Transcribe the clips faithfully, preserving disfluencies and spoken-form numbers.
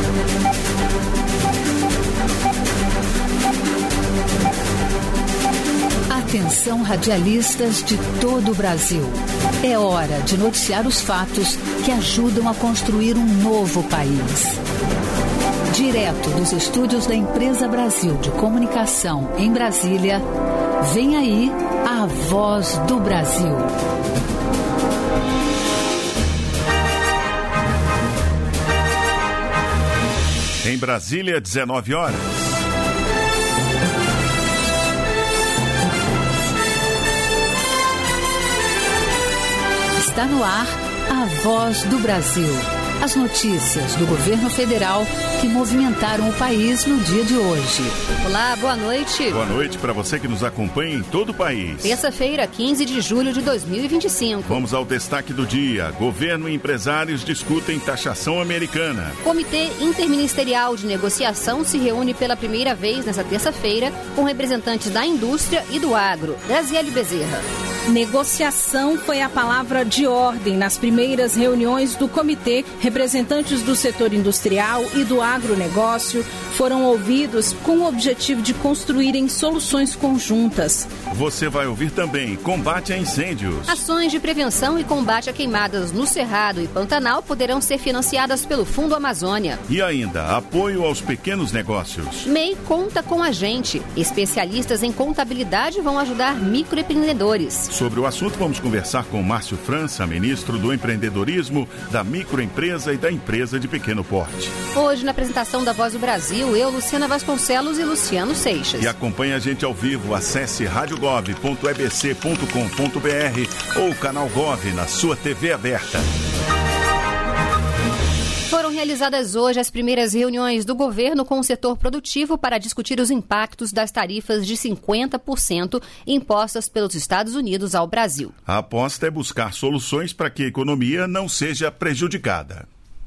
Atenção, radialistas de todo o Brasil. É hora de noticiar os fatos que ajudam a construir um novo país. Direto dos estúdios da Empresa Brasil de Comunicação em Brasília, vem aí a Voz do Brasil. Em Brasília, dezenove horas. Está no ar a Voz do Brasil. As notícias do governo federal que movimentaram o país no dia de hoje. Olá, boa noite. Boa noite para você que nos acompanha em todo o país. Terça-feira, quinze de julho de dois mil e vinte e cinco. Vamos ao destaque do dia. Governo e empresários discutem taxação americana. Comitê Interministerial de Negociação se reúne pela primeira vez nesta terça-feira com representantes da indústria e do agro. Graziele Bezerra. Negociação foi a palavra de ordem nas primeiras reuniões do comitê. Representantes do setor industrial e do agronegócio foram ouvidos com o objetivo de construírem soluções conjuntas. Você vai ouvir também combate a incêndios. Ações de prevenção e combate a queimadas no Cerrado e Pantanal poderão ser financiadas pelo Fundo Amazônia. E ainda, apoio aos pequenos negócios. M E I conta com a gente. Especialistas em contabilidade vão ajudar microempreendedores. Sobre o assunto, vamos conversar com Márcio França, ministro do Empreendedorismo, da Microempresa e da Empresa de Pequeno Porte. Hoje, na apresentação da Voz do Brasil, eu, Luciana Vasconcelos e Luciano Seixas. E acompanhe a gente ao vivo. Acesse rádio gov ponto e b c ponto com ponto b r ou canal Gov na sua T V aberta. Foram realizadas hoje as primeiras reuniões do governo com o setor produtivo para discutir os impactos das tarifas de cinquenta por cento impostas pelos Estados Unidos ao Brasil. A aposta é buscar soluções para que a economia não seja prejudicada.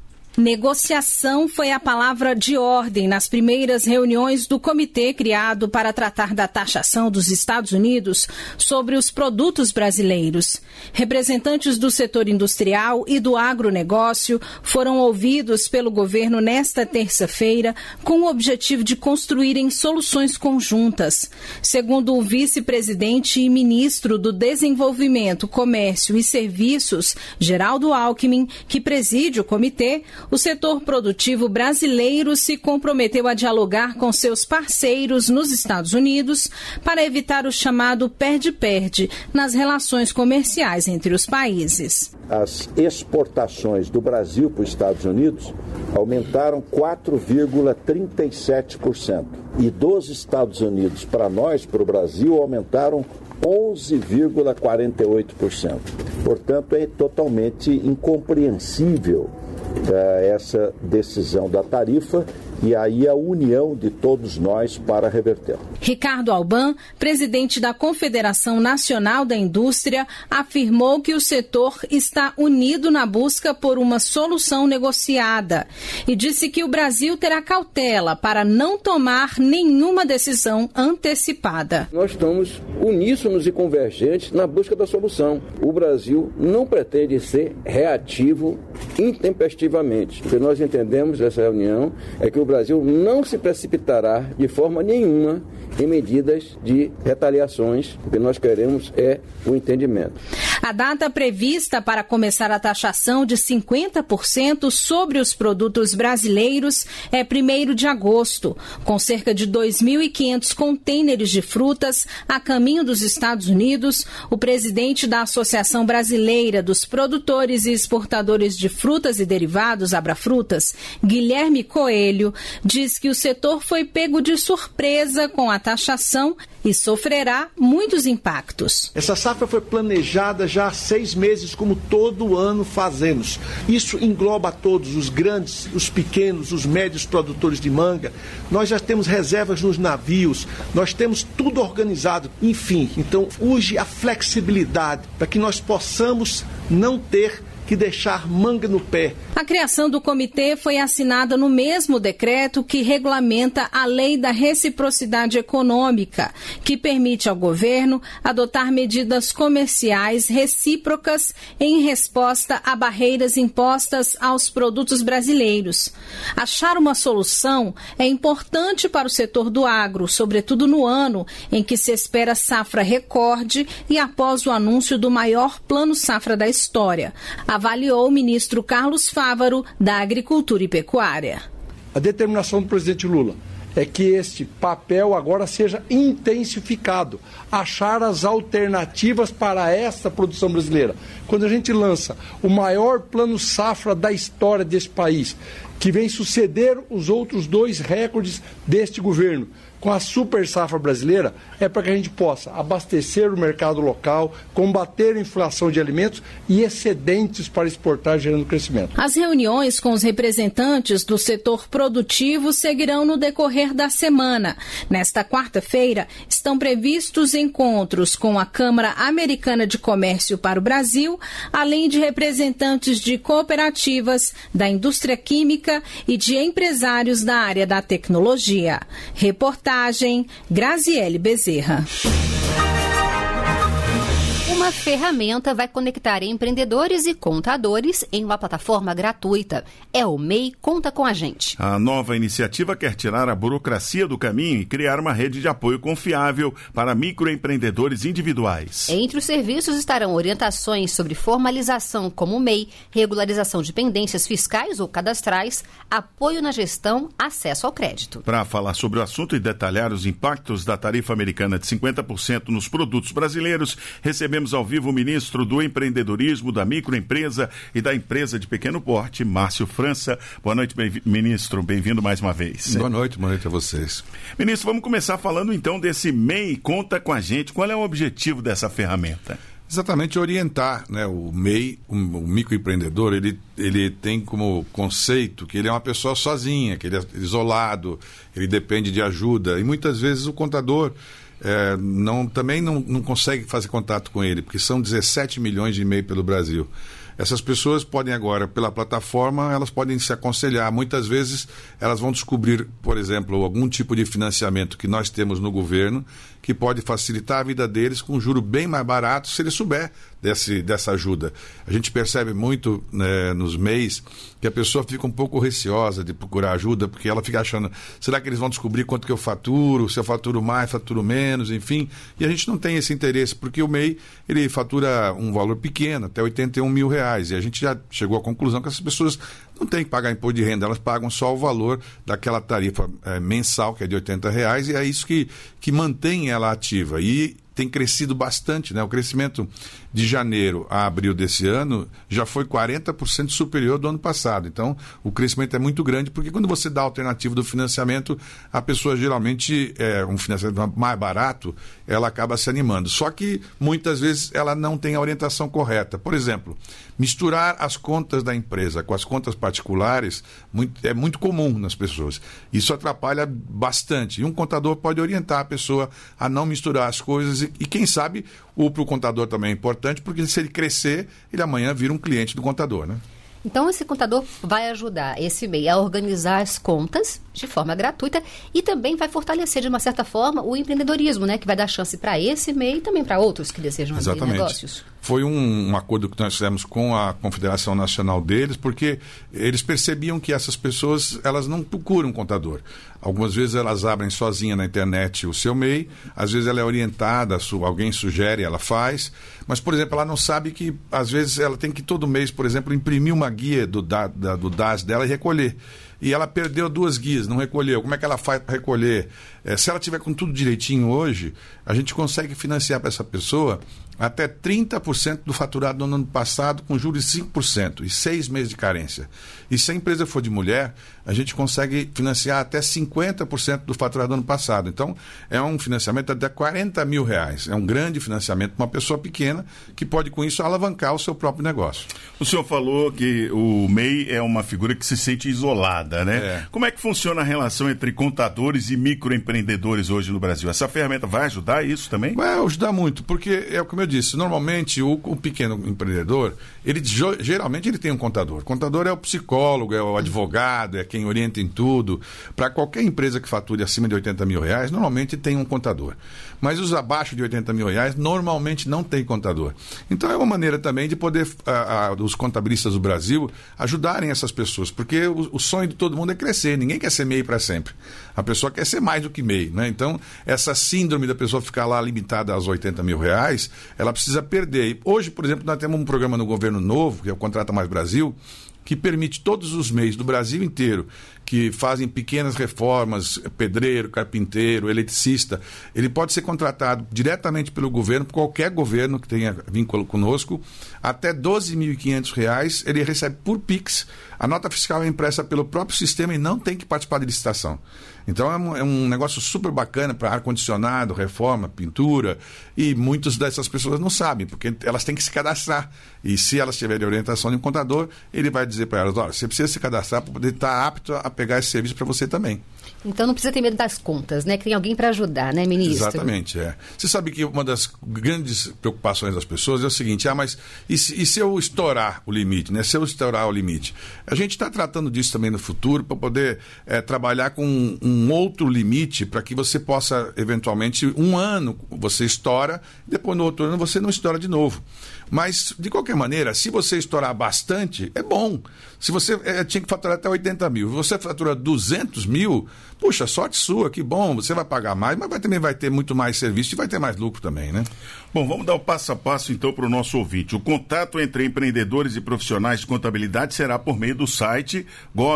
Negociação foi a palavra de ordem nas primeiras reuniões do comitê criado para tratar da taxação dos Estados Unidos sobre os produtos brasileiros. Representantes do setor industrial e do agronegócio foram ouvidos pelo governo nesta terça-feira com o objetivo de construírem soluções conjuntas. Segundo o vice-presidente e ministro do Desenvolvimento, Comércio e Serviços, Geraldo Alckmin, que preside o comitê, o setor produtivo brasileiro se comprometeu a dialogar com seus parceiros nos Estados Unidos para evitar o chamado perde-perde nas relações comerciais entre os países. As exportações do Brasil para os Estados Unidos aumentaram quatro vírgula trinta e sete por cento e dos Estados Unidos para nós, para o Brasil, aumentaram onze vírgula quarenta e oito por cento. Portanto, é totalmente incompreensível essa decisão da tarifa e aí a união de todos nós para reverter. Ricardo Alban, presidente da Confederação Nacional da Indústria, afirmou que o setor está unido na busca por uma solução negociada e disse que o Brasil terá cautela para não tomar nenhuma decisão antecipada. Nós estamos uníssonos e convergentes na busca da solução. O Brasil não pretende ser reativo intempestivamente. O que nós entendemos dessa reunião é que o Brasil não se precipitará de forma nenhuma em medidas de retaliações. O que nós queremos é o entendimento. A data prevista para começar a taxação de cinquenta por cento sobre os produtos brasileiros é primeiro de agosto, com cerca de dois mil e quinhentos contêineres de frutas a caminho dos Estados Unidos. O presidente da Associação Brasileira dos Produtores e Exportadores de Frutas e Derivados, Abrafrutas, Guilherme Coelho, diz que o setor foi pego de surpresa com a taxação e sofrerá muitos impactos. Essa safra foi planejada já há seis meses, como todo ano fazemos. Isso engloba a todos, os grandes, os pequenos, os médios produtores de manga. Nós já temos reservas nos navios, nós temos tudo organizado. Enfim, então urge a flexibilidade para que nós possamos não ter que deixar manga no pé. A criação do comitê foi assinada no mesmo decreto que regulamenta a Lei da Reciprocidade Econômica, que permite ao governo adotar medidas comerciais recíprocas em resposta a barreiras impostas aos produtos brasileiros. Achar uma solução é importante para o setor do agro, sobretudo no ano em que se espera safra recorde e após o anúncio do maior plano safra da história, avaliou o ministro Carlos Fávaro, da Agricultura e Pecuária. A determinação do presidente Lula é que este papel agora seja intensificado, achar as alternativas para essa produção brasileira. Quando a gente lança o maior plano safra da história desse país, que vem suceder os outros dois recordes deste governo, com a super safra brasileira, é para que a gente possa abastecer o mercado local, combater a inflação de alimentos e excedentes para exportar, gerando crescimento. As reuniões com os representantes do setor produtivo seguirão no decorrer da semana. Nesta quarta-feira, estão previstos encontros com a Câmara Americana de Comércio para o Brasil, além de representantes de cooperativas, da indústria química e de empresários da área da tecnologia. Reportagem Graziele Bezerra. Uma ferramenta vai conectar empreendedores e contadores em uma plataforma gratuita. É o M E I Conta com a Gente. A nova iniciativa quer tirar a burocracia do caminho e criar uma rede de apoio confiável para microempreendedores individuais. Entre os serviços estarão orientações sobre formalização como M E I, regularização de pendências fiscais ou cadastrais, apoio na gestão, acesso ao crédito. Para falar sobre o assunto e detalhar os impactos da tarifa americana de cinquenta por cento nos produtos brasileiros, recebemos ao vivo o ministro do Empreendedorismo, da Microempresa e da Empresa de Pequeno Porte, Márcio França. Boa noite, bem, ministro. Bem-vindo mais uma vez. Boa noite, boa noite a vocês. Ministro, vamos começar falando então desse M E I Conta com a Gente. Qual é o objetivo dessa ferramenta? Exatamente orientar, né, o M E I, o, o microempreendedor, ele, ele tem como conceito que ele é uma pessoa sozinha, que ele é isolado, ele depende de ajuda e muitas vezes o contador É, não, também não, não consegue fazer contato com ele, porque são dezessete milhões de e-mail pelo Brasil. Essas pessoas podem agora, pela plataforma, elas podem se aconselhar. Muitas vezes elas vão descobrir, por exemplo, algum tipo de financiamento que nós temos no governo, que pode facilitar a vida deles com um juro bem mais barato, se ele souber desse, dessa ajuda. A gente percebe muito, né, nos M E Is que a pessoa fica um pouco receosa de procurar ajuda, porque ela fica achando, será que eles vão descobrir quanto que eu faturo, se eu faturo mais, faturo menos, enfim. E a gente não tem esse interesse, porque o M E I, ele fatura um valor pequeno, até oitenta e um mil reais, e a gente já chegou à conclusão que essas pessoas não têm que pagar imposto de renda, elas pagam só o valor daquela tarifa é, mensal, que é de oitenta reais, e é isso que, que mantém ela ativa. E tem crescido bastante, né? O crescimento de janeiro a abril desse ano já foi quarenta por cento superior do ano passado. Então, o crescimento é muito grande, porque quando você dá a alternativa do financiamento, a pessoa geralmente, é, um financiamento mais barato, ela acaba se animando. Só que, muitas vezes, ela não tem a orientação correta. Por exemplo, misturar as contas da empresa com as contas particulares muito, é muito comum nas pessoas. Isso atrapalha bastante. E um contador pode orientar a pessoa a não misturar as coisas e, e quem sabe, o para o contador também é importante, porque se ele crescer, ele amanhã vira um cliente do contador, né? Então, esse contador vai ajudar esse M E I a organizar as contas de forma gratuita e também vai fortalecer, de uma certa forma, o empreendedorismo, né? Que vai dar chance para esse M E I e também para outros que desejam abrir negócios. Foi um, um acordo que nós fizemos com a Confederação Nacional deles, porque eles percebiam que essas pessoas, elas não procuram um contador. Algumas vezes elas abrem sozinha na internet o seu M E I, às vezes ela é orientada, alguém sugere, ela faz, mas, por exemplo, ela não sabe que, às vezes, ela tem que todo mês, por exemplo, imprimir uma guia do, da, da, do D A S dela e recolher. E ela perdeu duas guias, não recolheu. Como é que ela faz para recolher? É, se ela tiver com tudo direitinho hoje, a gente consegue financiar para essa pessoa até trinta por cento do faturado do ano passado, com juros de cinco por cento e seis meses de carência. E se a empresa for de mulher, a gente consegue financiar até cinquenta por cento do faturado do ano passado. Então, é um financiamento até quarenta mil reais. É um grande financiamento para uma pessoa pequena que pode, com isso, alavancar o seu próprio negócio. O senhor falou que o M E I é uma figura que se sente isolada, né? É. Como é que funciona a relação entre contadores e microempreendedores hoje no Brasil? Essa ferramenta vai ajudar isso também? Vai ajudar muito, porque é o que eu disse, normalmente o, o pequeno empreendedor, ele geralmente ele tem um contador. O contador é o psicólogo, é o advogado, é quem orienta em tudo. Para qualquer empresa que fature acima de oitenta mil reais, normalmente tem um contador. Mas os abaixo de oitenta mil reais, normalmente não tem contador. Então é uma maneira também de poder, a, a, os contabilistas do Brasil, ajudarem essas pessoas. Porque o, o sonho de todo mundo é crescer. Ninguém quer ser M E I para sempre. A pessoa quer ser mais do que M E I, né? Então, essa síndrome da pessoa ficar lá limitada aos oitenta mil reais, ela precisa perder. E hoje, por exemplo, nós temos um programa no governo novo, que é o Contrata Mais Brasil, que permite todos os M E Is do Brasil inteiro, que fazem pequenas reformas, pedreiro, carpinteiro, eletricista, ele pode ser contratado diretamente pelo governo, por qualquer governo que tenha vínculo conosco, até doze mil e quinhentos reais, ele recebe por Pix. A nota fiscal é impressa pelo próprio sistema e não tem que participar de licitação. Então é um, é um negócio super bacana para ar-condicionado, reforma, pintura, e muitas dessas pessoas não sabem, porque elas têm que se cadastrar. E se elas tiverem orientação de um contador, ele vai dizer para elas, olha, você precisa se cadastrar para poder estar apto a pegar esse serviço para você também. Então não precisa ter medo das contas, né? Que tem alguém para ajudar, né, ministro? Exatamente, é. Você sabe que uma das grandes preocupações das pessoas é o seguinte, ah, mas e se, e se eu estourar o limite, né? Se eu estourar o limite? A gente está tratando disso também no futuro para poder é, trabalhar com um, um outro limite para que você possa, eventualmente, um ano você estoura, depois no outro ano você não estoura de novo. Mas, de qualquer maneira, se você estourar bastante, é bom. Se você é, tinha que faturar até oitenta mil, você fatura duzentos mil, puxa, sorte sua, que bom, você vai pagar mais, mas vai, também vai ter muito mais serviço e vai ter mais lucro também, né? Bom, vamos dar o passo a passo então para o nosso ouvinte. O contato entre empreendedores e profissionais de contabilidade será por meio do site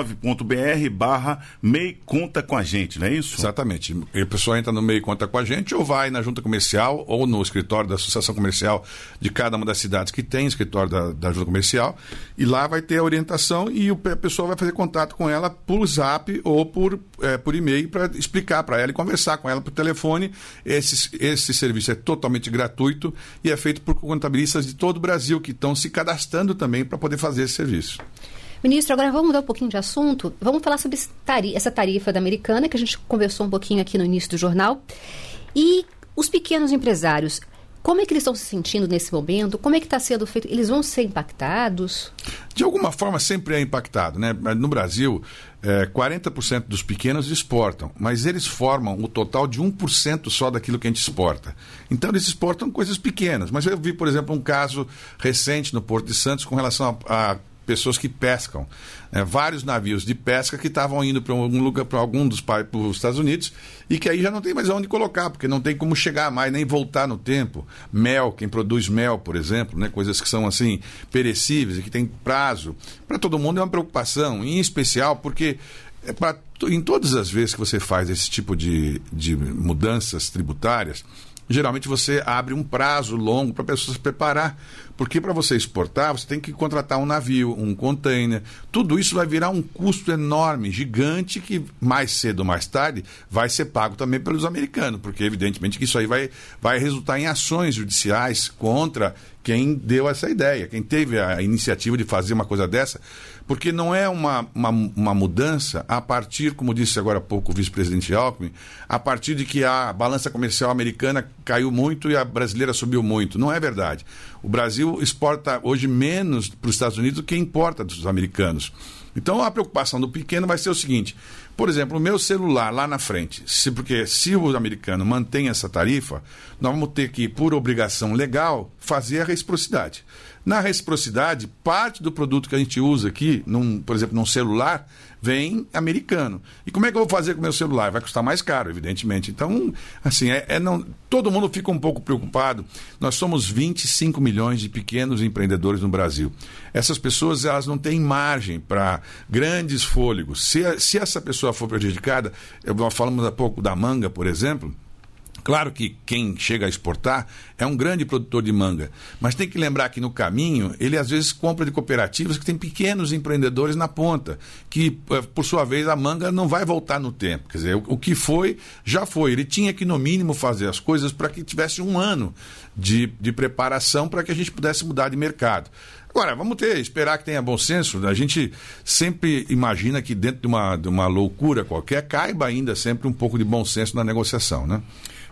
gov.br barra M E I Conta com a gente, não é isso? Exatamente. A pessoa entra no M E I Conta com a gente ou vai na junta comercial ou no escritório da associação comercial de cada uma das cidades que tem escritório da, da junta comercial, e lá vai ter a orientação e o, a pessoa vai fazer contato com ela por zap ou por, é, por e-mail para explicar para ela e conversar com ela por telefone. Esse, esse serviço é totalmente gratuito e é feito por contabilistas de todo o Brasil que estão se cadastrando também para poder fazer esse serviço. Ministro, agora vamos mudar um pouquinho de assunto. Vamos falar sobre essa tarifa da Americana, que a gente conversou um pouquinho aqui no início do jornal. E os pequenos empresários, como é que eles estão se sentindo nesse momento? Como é que está sendo feito? Eles vão ser impactados? De alguma forma sempre é impactado, né? No Brasil, é, quarenta por cento dos pequenos exportam, mas eles formam o total de um por cento só daquilo que a gente exporta. Então eles exportam coisas pequenas. Mas eu vi, por exemplo, um caso recente no Porto de Santos com relação a, a pessoas que pescam. É, vários navios de pesca que estavam indo para algum lugar, para algum dos para os Estados Unidos, e que aí já não tem mais onde colocar, porque não tem como chegar mais, nem voltar no tempo. Mel, quem produz mel, por exemplo, né, coisas que são assim perecíveis e que tem prazo, para todo mundo é uma preocupação, em especial porque é pra, em todas as vezes que você faz esse tipo de, de mudanças tributárias, geralmente você abre um prazo longo para a pessoa se preparar, porque para você exportar, você tem que contratar um navio, um container, tudo isso vai virar um custo enorme, gigante, que mais cedo ou mais tarde vai ser pago também pelos americanos, porque evidentemente que isso aí vai, vai resultar em ações judiciais contra quem deu essa ideia, quem teve a iniciativa de fazer uma coisa dessa, porque não é uma, uma, uma mudança a partir, como disse agora há pouco o vice-presidente Alckmin, a partir de que a balança comercial americana caiu muito e a brasileira subiu muito. Não é verdade. O Brasil exporta hoje menos para os Estados Unidos do que importa dos americanos. Então a preocupação do pequeno vai ser o seguinte, por exemplo, o meu celular lá na frente, se, porque se o americano mantém essa tarifa, nós vamos ter que, por obrigação legal, fazer a reciprocidade. Na reciprocidade, parte do produto que a gente usa aqui, num, por exemplo, num celular, vem americano. E como é que eu vou fazer com o meu celular? Vai custar mais caro, evidentemente. Então, assim, é, é não, todo mundo fica um pouco preocupado. Nós somos vinte e cinco milhões de pequenos empreendedores no Brasil. Essas pessoas, elas não têm margem para grandes fôlegos. Se, se essa pessoa for prejudicada, nós falamos há pouco da manga, por exemplo. Claro que quem chega a exportar é um grande produtor de manga, mas tem que lembrar que no caminho ele às vezes compra de cooperativas que tem pequenos empreendedores na ponta, que por sua vez a manga não vai voltar no tempo, quer dizer, o, o que foi, já foi, ele tinha que no mínimo fazer as coisas para que tivesse um ano de, de preparação para que a gente pudesse mudar de mercado. Agora, vamos ter, esperar que tenha bom senso. A gente sempre imagina que dentro de uma, de uma loucura qualquer, caiba ainda sempre um pouco de bom senso na negociação, né?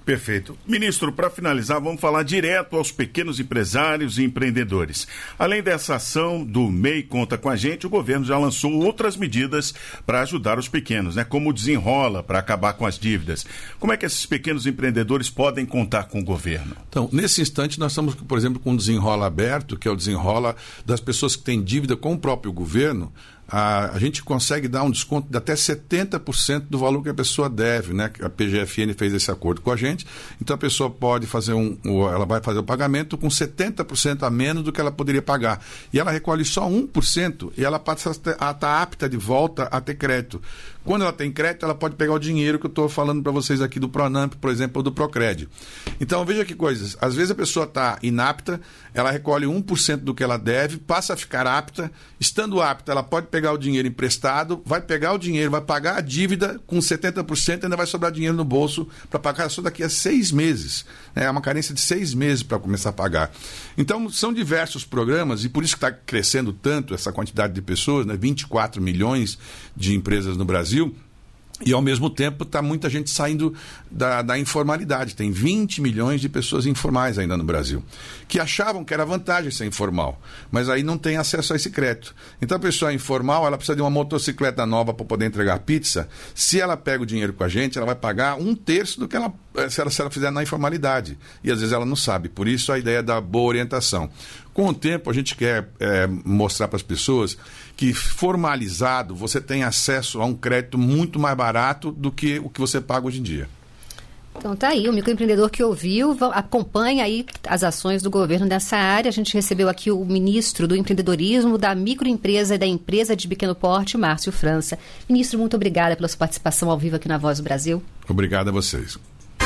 Perfeito. Ministro, para finalizar, vamos falar direto aos pequenos empresários e empreendedores. Além dessa ação do M E I Conta com a Gente, o governo já lançou outras medidas para ajudar os pequenos, né? Como o Desenrola, para acabar com as dívidas. Como é que esses pequenos empreendedores podem contar com o governo? Então, nesse instante, nós estamos, por exemplo, com o Desenrola Aberto, que é o Desenrola das pessoas que têm dívida com o próprio governo. A, a gente consegue dar um desconto de até setenta por cento do valor que a pessoa deve, né? A P G F N fez esse acordo com a gente, então a pessoa pode fazer um, ela vai fazer o pagamento com setenta por cento a menos do que ela poderia pagar. E ela recolhe só um por cento e ela passa a estar apta de volta a ter crédito. Quando ela tem crédito, ela pode pegar o dinheiro que eu estou falando para vocês aqui do Pronamp, por exemplo, ou do Procred. Então, veja que coisas. Às vezes a pessoa está inapta, ela recolhe um por cento do que ela deve, passa a ficar apta. Estando apta, ela pode pegar o dinheiro emprestado, vai pegar o dinheiro, vai pagar a dívida com setenta por cento e ainda vai sobrar dinheiro no bolso para pagar só daqui a seis meses. É uma carência de seis meses para começar a pagar. Então, são diversos programas e por isso que está crescendo tanto essa quantidade de pessoas, né? vinte e quatro milhões de empresas no Brasil. E, ao mesmo tempo, está muita gente saindo da, da informalidade. Tem vinte milhões de pessoas informais ainda no Brasil, que achavam que era vantagem ser informal, mas aí não tem acesso a esse crédito. Então, a pessoa informal, ela precisa de uma motocicleta nova para poder entregar pizza. Se ela pega o dinheiro com a gente, ela vai pagar um terço do que ela, se ela, se ela fizer na informalidade. E, às vezes, ela não sabe. Por isso, a ideia da boa orientação. Com o tempo, a gente quer é, mostrar para as pessoas que, formalizado, você tem acesso a um crédito muito mais barato do que o que você paga hoje em dia. Então tá aí, o microempreendedor que ouviu, acompanha aí as ações do governo nessa área. A gente recebeu aqui o ministro do empreendedorismo, da microempresa e da empresa de pequeno porte, Márcio França. Ministro, muito obrigada pela sua participação ao vivo aqui na Voz do Brasil. Obrigado a vocês.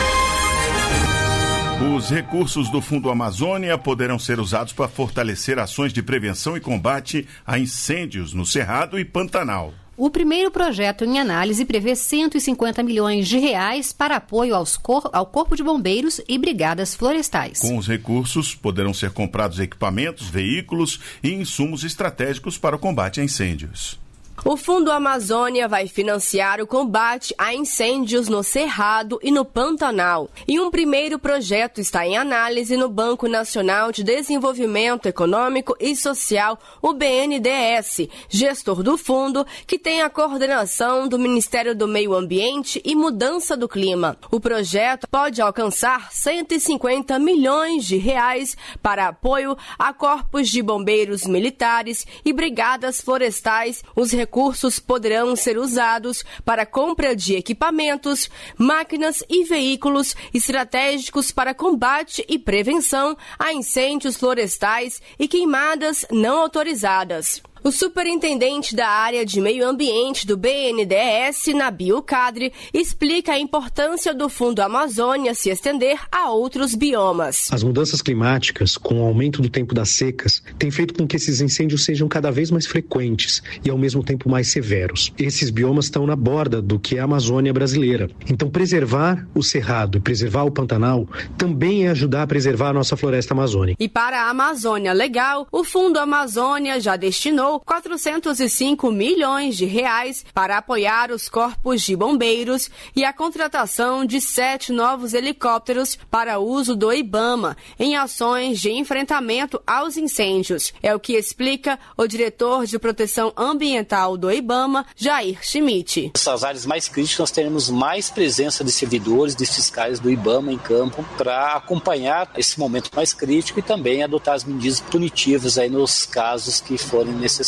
Os recursos do Fundo Amazônia poderão ser usados para fortalecer ações de prevenção e combate a incêndios no Cerrado e Pantanal. O primeiro projeto em análise prevê cento e cinquenta milhões de reais para apoio aos cor- ao Corpo de Bombeiros e brigadas florestais. Com os recursos, poderão ser comprados equipamentos, veículos e insumos estratégicos para o combate a incêndios. O Fundo Amazônia vai financiar o combate a incêndios no Cerrado e no Pantanal. E um primeiro projeto está em análise no Banco Nacional de Desenvolvimento Econômico e Social, o B N D E S, gestor do fundo, que tem a coordenação do Ministério do Meio Ambiente e Mudança do Clima. O projeto pode alcançar cento e cinquenta milhões de reais para apoio a corpos de bombeiros militares e brigadas florestais. Os recursos Recursos poderão ser usados para a compra de equipamentos, máquinas e veículos estratégicos para combate e prevenção a incêndios florestais e queimadas não autorizadas. O superintendente da área de meio ambiente do B N D E S, Nabil Kadri, explica a importância do Fundo Amazônia se estender a outros biomas. As mudanças climáticas, com o aumento do tempo das secas, têm feito com que esses incêndios sejam cada vez mais frequentes e, ao mesmo tempo, mais severos. Esses biomas estão na borda do que é a Amazônia brasileira. Então, preservar o Cerrado e preservar o Pantanal também é ajudar a preservar a nossa floresta amazônica. E para a Amazônia Legal, o Fundo Amazônia já destinou quatrocentos e cinco milhões de reais para apoiar os corpos de bombeiros e a contratação de sete novos helicópteros para uso do IBAMA em ações de enfrentamento aos incêndios. É o que explica o diretor de proteção ambiental do IBAMA, Jair Schmidt. Nessas áreas mais críticas nós teremos mais presença de servidores, de fiscais do IBAMA em campo para acompanhar esse momento mais crítico e também adotar as medidas punitivas aí nos casos que forem necessários.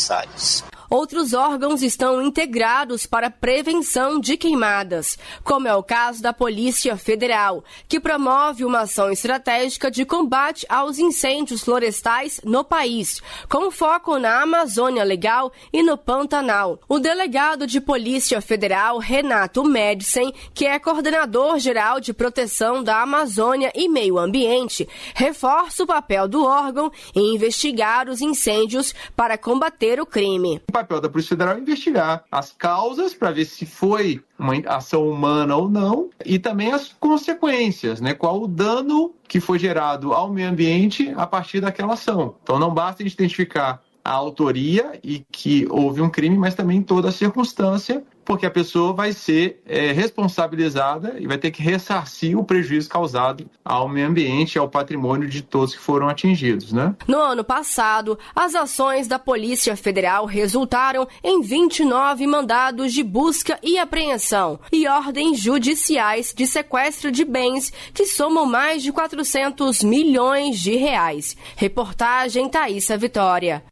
Outros órgãos estão integrados para a prevenção de queimadas, como é o caso da Polícia Federal, que promove uma ação estratégica de combate aos incêndios florestais no país, com foco na Amazônia Legal e no Pantanal. O delegado de Polícia Federal, Renato Medicen, que é coordenador geral de proteção da Amazônia e Meio Ambiente, reforça o papel do órgão em investigar os incêndios para combater o crime. O papel da Polícia Federal é investigar as causas para ver se foi uma ação humana ou não e também as consequências, né? Qual o dano que foi gerado ao meio ambiente a partir daquela ação. Então não basta identificar a autoria e que houve um crime, mas também toda a circunstância, porque a pessoa vai ser é, responsabilizada e vai ter que ressarcir o prejuízo causado ao meio ambiente e ao patrimônio de todos que foram atingidos, né? No ano passado, as ações da Polícia Federal resultaram em vinte e nove mandados de busca e apreensão e ordens judiciais de sequestro de bens que somam mais de quatrocentos milhões de reais. Reportagem Thaísa Vitória.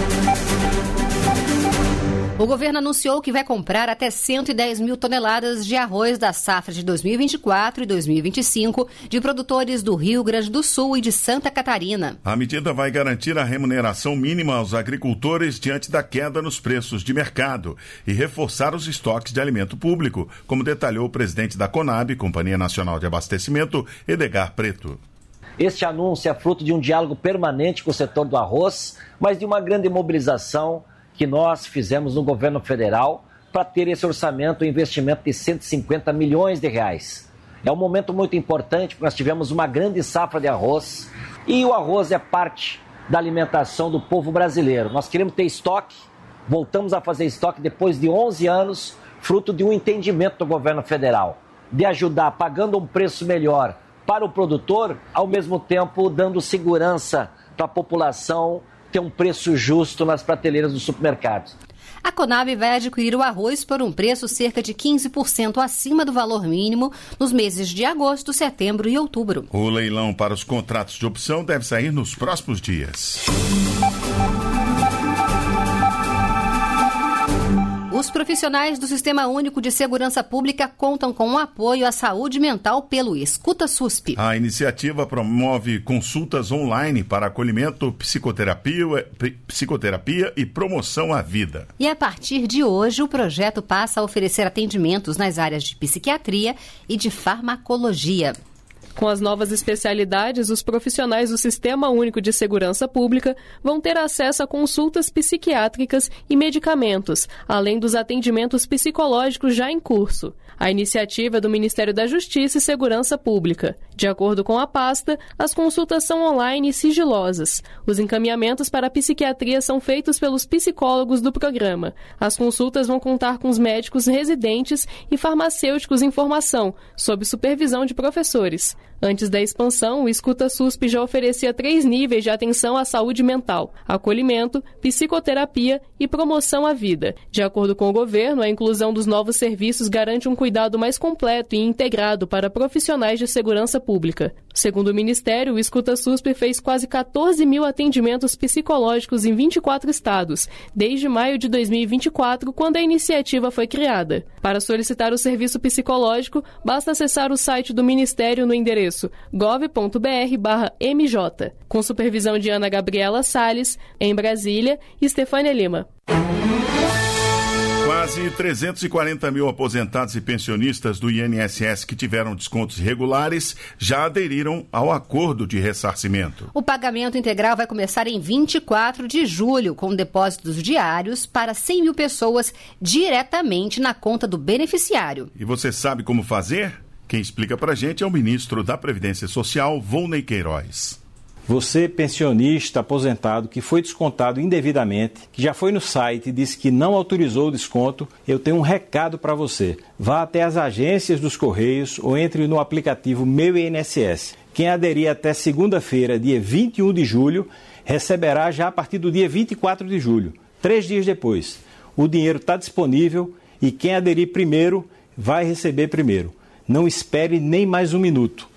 O governo anunciou que vai comprar até cento e dez mil toneladas de arroz da safra de dois mil e vinte e quatro e dois mil e vinte e cinco de produtores do Rio Grande do Sul e de Santa Catarina. A medida vai garantir a remuneração mínima aos agricultores diante da queda nos preços de mercado e reforçar os estoques de alimento público, como detalhou o presidente da Conab, Companhia Nacional de Abastecimento, Edgar Preto. Este anúncio é fruto de um diálogo permanente com o setor do arroz, mas de uma grande mobilização que nós fizemos no governo federal para ter esse orçamento, um investimento de cento e cinquenta milhões de reais. É um momento muito importante, porque nós tivemos uma grande safra de arroz e o arroz é parte da alimentação do povo brasileiro. Nós queremos ter estoque, voltamos a fazer estoque depois de onze anos, fruto de um entendimento do governo federal, de ajudar pagando um preço melhor para o produtor, ao mesmo tempo dando segurança para a população ter um preço justo nas prateleiras dos supermercados. A Conab vai adquirir o arroz por um preço cerca de quinze por cento acima do valor mínimo nos meses de agosto, setembro e outubro. O leilão para os contratos de opção deve sair nos próximos dias. Os profissionais do Sistema Único de Segurança Pública contam com o apoio à saúde mental pelo Escuta S U S P. A iniciativa promove consultas online para acolhimento, psicoterapia, psicoterapia e promoção à vida. E a partir de hoje, o projeto passa a oferecer atendimentos nas áreas de psiquiatria e de farmacologia. Com as novas especialidades, os profissionais do Sistema Único de Segurança Pública vão ter acesso a consultas psiquiátricas e medicamentos, além dos atendimentos psicológicos já em curso. A iniciativa é do Ministério da Justiça e Segurança Pública. De acordo com a pasta, as consultas são online e sigilosas. Os encaminhamentos para a psiquiatria são feitos pelos psicólogos do programa. As consultas vão contar com os médicos residentes e farmacêuticos em formação, sob supervisão de professores. Antes da expansão, o Escuta S U S P já oferecia três níveis de atenção à saúde mental: acolhimento, psicoterapia e promoção à vida. De acordo com o governo, a inclusão dos novos serviços garante um cuidado mais completo e integrado para profissionais de segurança pública. Segundo o Ministério, o Escuta S U S P fez quase quatorze mil atendimentos psicológicos em vinte e quatro estados, desde maio de dois mil e vinte e quatro, quando a iniciativa foi criada. Para solicitar o serviço psicológico, basta acessar o site do Ministério no endereço gov ponto br barra M J. Com supervisão de Ana Gabriela Salles, em Brasília, Estefânia Lima. Quase trezentos e quarenta mil aposentados e pensionistas do I N S S que tiveram descontos regulares já aderiram ao acordo de ressarcimento. O pagamento integral vai começar em vinte e quatro de julho, com depósitos diários para cem mil pessoas diretamente na conta do beneficiário. E você sabe como fazer? Quem explica pra gente é o ministro da Previdência Social, Volney Queiroz. Você, pensionista aposentado que foi descontado indevidamente, que já foi no site e disse que não autorizou o desconto, eu tenho um recado para você. Vá até as agências dos Correios ou entre no aplicativo Meu I N S S. Quem aderir até segunda-feira, dia vinte e um de julho, receberá já a partir do dia vinte e quatro de julho, três dias depois. O dinheiro está disponível e quem aderir primeiro vai receber primeiro. Não espere nem mais um minuto.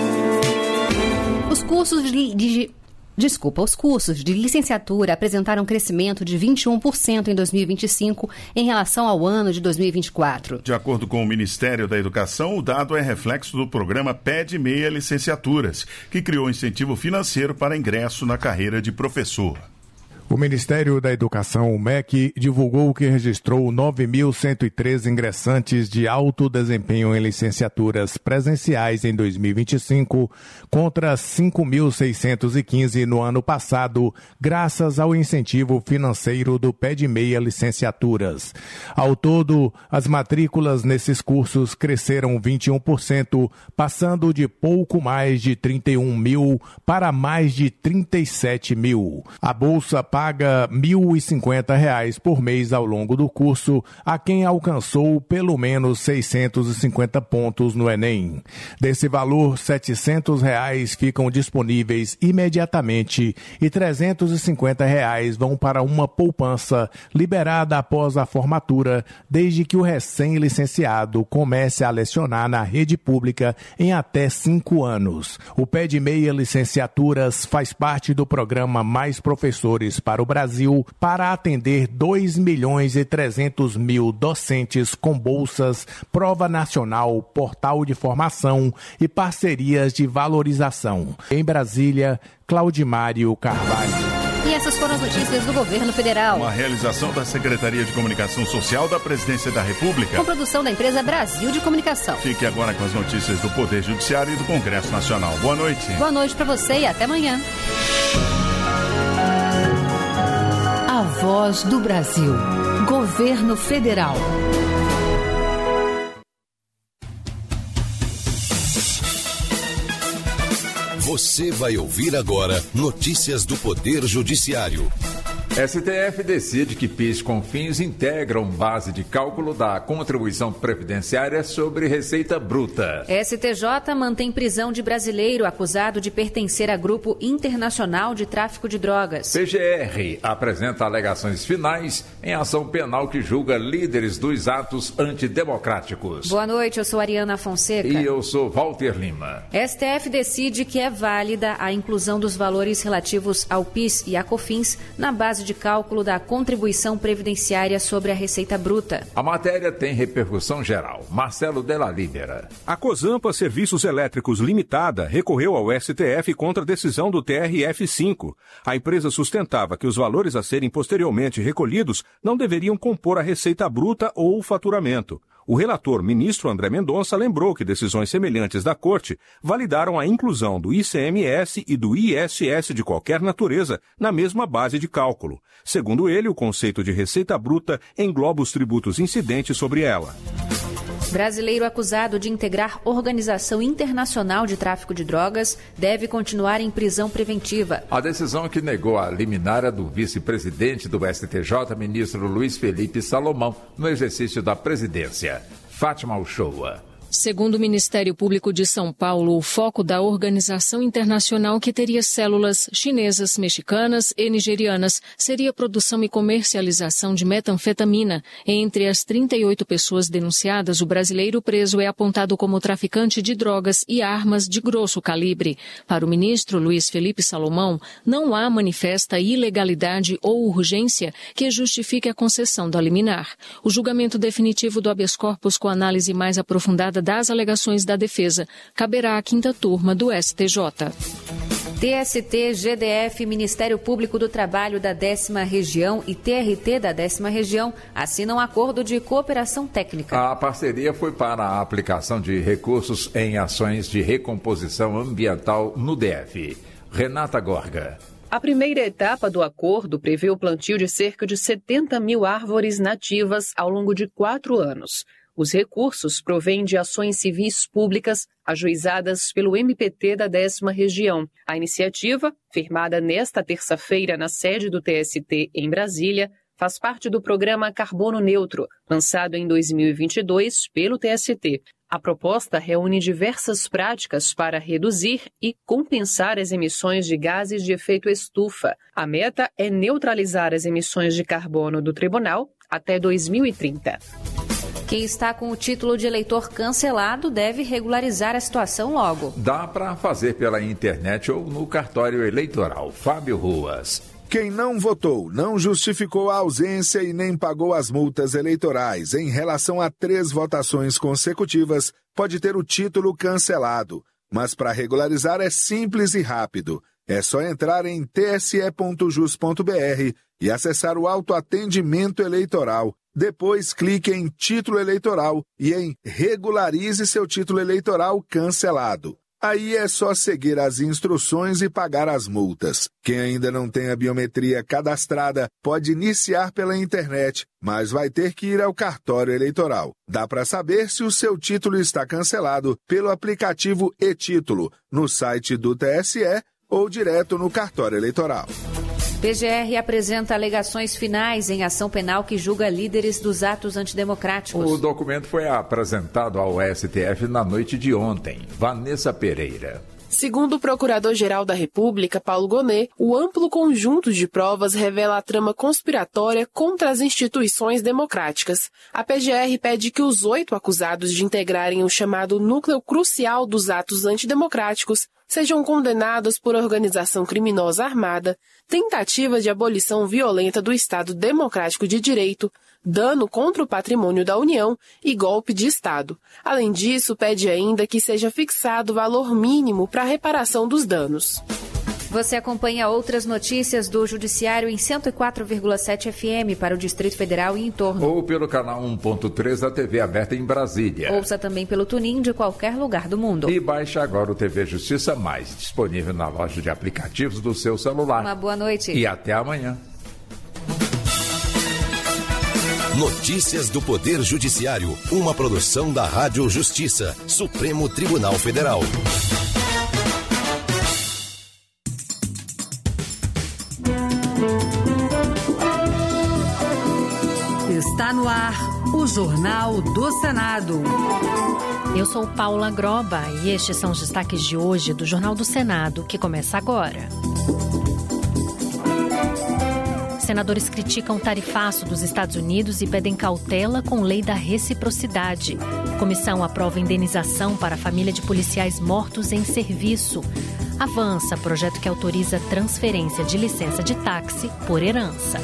Os cursos de, de, desculpa, os cursos de licenciatura apresentaram um crescimento de vinte e um por cento em dois mil e vinte e cinco em relação ao ano de dois mil e vinte e quatro. De acordo com o Ministério da Educação, o dado é reflexo do programa Pede Meia Licenciaturas, que criou incentivo financeiro para ingresso na carreira de professor. O Ministério da Educação, o M E C, divulgou que registrou nove mil cento e treze ingressantes de alto desempenho em licenciaturas presenciais em dois mil e vinte e cinco, contra cinco mil seiscentos e quinze no ano passado, graças ao incentivo financeiro do Pede Meia Licenciaturas. Ao todo, as matrículas nesses cursos cresceram vinte e um por cento, passando de pouco mais de trinta e um mil para mais de trinta e sete mil. A bolsa paga mil e cinquenta reais por mês ao longo do curso a quem alcançou pelo menos seiscentos e cinquenta pontos no Enem. Desse valor, setecentos reais ficam disponíveis imediatamente e trezentos e cinquenta reais vão para uma poupança liberada após a formatura, desde que o recém-licenciado comece a lecionar na rede pública em até cinco anos. O Pé de Meia Licenciaturas faz parte do programa Mais Professores para o Brasil para atender dois milhões e trezentos mil docentes com bolsas, prova nacional, portal de formação e parcerias de valorização. Em Brasília, Claudimário Carvalho. E essas foram as notícias do governo federal. Uma realização da Secretaria de Comunicação Social da Presidência da República. Com produção da empresa Brasil de Comunicação. Fique agora com as notícias do Poder Judiciário e do Congresso Nacional. Boa noite. Boa noite para você e até amanhã. A Voz do Brasil. Governo Federal. Você vai ouvir agora notícias do Poder Judiciário. S T F decide que PIS com fins integram base de cálculo da contribuição previdenciária sobre receita bruta. S T J mantém prisão de brasileiro acusado de pertencer a grupo internacional de tráfico de drogas. P G R apresenta alegações finais em ação penal que julga líderes dos atos antidemocráticos. Boa noite, eu sou Ariana Fonseca. E eu sou Walter Lima. S T F decide que é válida a inclusão dos valores relativos ao PIS e a COFINS na base de cálculo da contribuição previdenciária sobre a receita bruta. A matéria tem repercussão geral. Marcelo Della Libera. A Cosampa Serviços Elétricos Limitada recorreu ao S T F contra a decisão do T R F cinco. A empresa sustentava que os valores a serem posteriormente recolhidos não deveriam compor a receita bruta ou o faturamento. O relator, ministro André Mendonça, lembrou que decisões semelhantes da Corte validaram a inclusão do I C M S e do I S S de qualquer natureza na mesma base de cálculo. Segundo ele, o conceito de receita bruta engloba os tributos incidentes sobre ela. Brasileiro acusado de integrar organização internacional de tráfico de drogas deve continuar em prisão preventiva. A decisão que negou a liminar é do vice-presidente do S T J, ministro Luiz Felipe Salomão, no exercício da presidência. Fátima Uchoa. Segundo o Ministério Público de São Paulo, o foco da organização internacional, que teria células chinesas, mexicanas e nigerianas, seria a produção e comercialização de metanfetamina. Entre as trinta e oito pessoas denunciadas, o brasileiro preso é apontado como traficante de drogas e armas de grosso calibre. Para o ministro Luiz Felipe Salomão, não há manifesta ilegalidade ou urgência que justifique a concessão da liminar. O julgamento definitivo do habeas corpus, com análise mais aprofundada das alegações da defesa, caberá à quinta turma do S T J. T S T, G D F, Ministério Público do Trabalho da décima Região e T R T da décima Região assinam acordo de cooperação técnica. A parceria foi para a aplicação de recursos em ações de recomposição ambiental no D F. Renata Gorga. A primeira etapa do acordo prevê o plantio de cerca de setenta mil árvores nativas ao longo de quatro anos. Os recursos provêm de ações civis públicas ajuizadas pelo M P T da décima Região. A iniciativa, firmada nesta terça-feira na sede do T S T em Brasília, faz parte do programa Carbono Neutro, lançado em dois mil e vinte e dois pelo T S T. A proposta reúne diversas práticas para reduzir e compensar as emissões de gases de efeito estufa. A meta é neutralizar as emissões de carbono do tribunal até dois mil e trinta. Quem está com o título de eleitor cancelado deve regularizar a situação logo. Dá para fazer pela internet ou no cartório eleitoral. Fábio Ruas. Quem não votou, não justificou a ausência e nem pagou as multas eleitorais em relação a três votações consecutivas pode ter o título cancelado. Mas para regularizar é simples e rápido. É só entrar em t s e ponto jus ponto b r e acessar o autoatendimento eleitoral. Depois clique em Título Eleitoral e em Regularize seu título eleitoral cancelado. Aí é só seguir as instruções e pagar as multas. Quem ainda não tem a biometria cadastrada pode iniciar pela internet, mas vai ter que ir ao cartório eleitoral. Dá para saber se o seu título está cancelado pelo aplicativo e-Título, no site do T S E ou direto no cartório eleitoral. P G R apresenta alegações finais em ação penal que julga líderes dos atos antidemocráticos. O documento foi apresentado ao S T F na noite de ontem. Vanessa Pereira. Segundo o Procurador-Geral da República, Paulo Gonet, o amplo conjunto de provas revela a trama conspiratória contra as instituições democráticas. A P G R pede que os oito acusados de integrarem o chamado núcleo crucial dos atos antidemocráticos sejam condenados por organização criminosa armada, tentativa de abolição violenta do Estado Democrático de Direito, dano contra o patrimônio da União e golpe de Estado. Além disso, pede ainda que seja fixado valor mínimo para a reparação dos danos. Você acompanha outras notícias do Judiciário em cento e quatro vírgula sete F M para o Distrito Federal e em torno. Ou pelo canal um ponto três da T V aberta em Brasília. Ouça também pelo TuneIn de qualquer lugar do mundo. E baixe agora o T V Justiça Mais, disponível na loja de aplicativos do seu celular. Uma boa noite. E até amanhã. Notícias do Poder Judiciário, uma produção da Rádio Justiça, Supremo Tribunal Federal. Está no ar o Jornal do Senado. Eu sou Paula Groba e estes são os destaques de hoje do Jornal do Senado, que começa agora. Senadores criticam o tarifaço dos Estados Unidos e pedem cautela com lei da reciprocidade. Comissão aprova indenização para a família de policiais mortos em serviço. Avança projeto que autoriza transferência de licença de táxi por herança.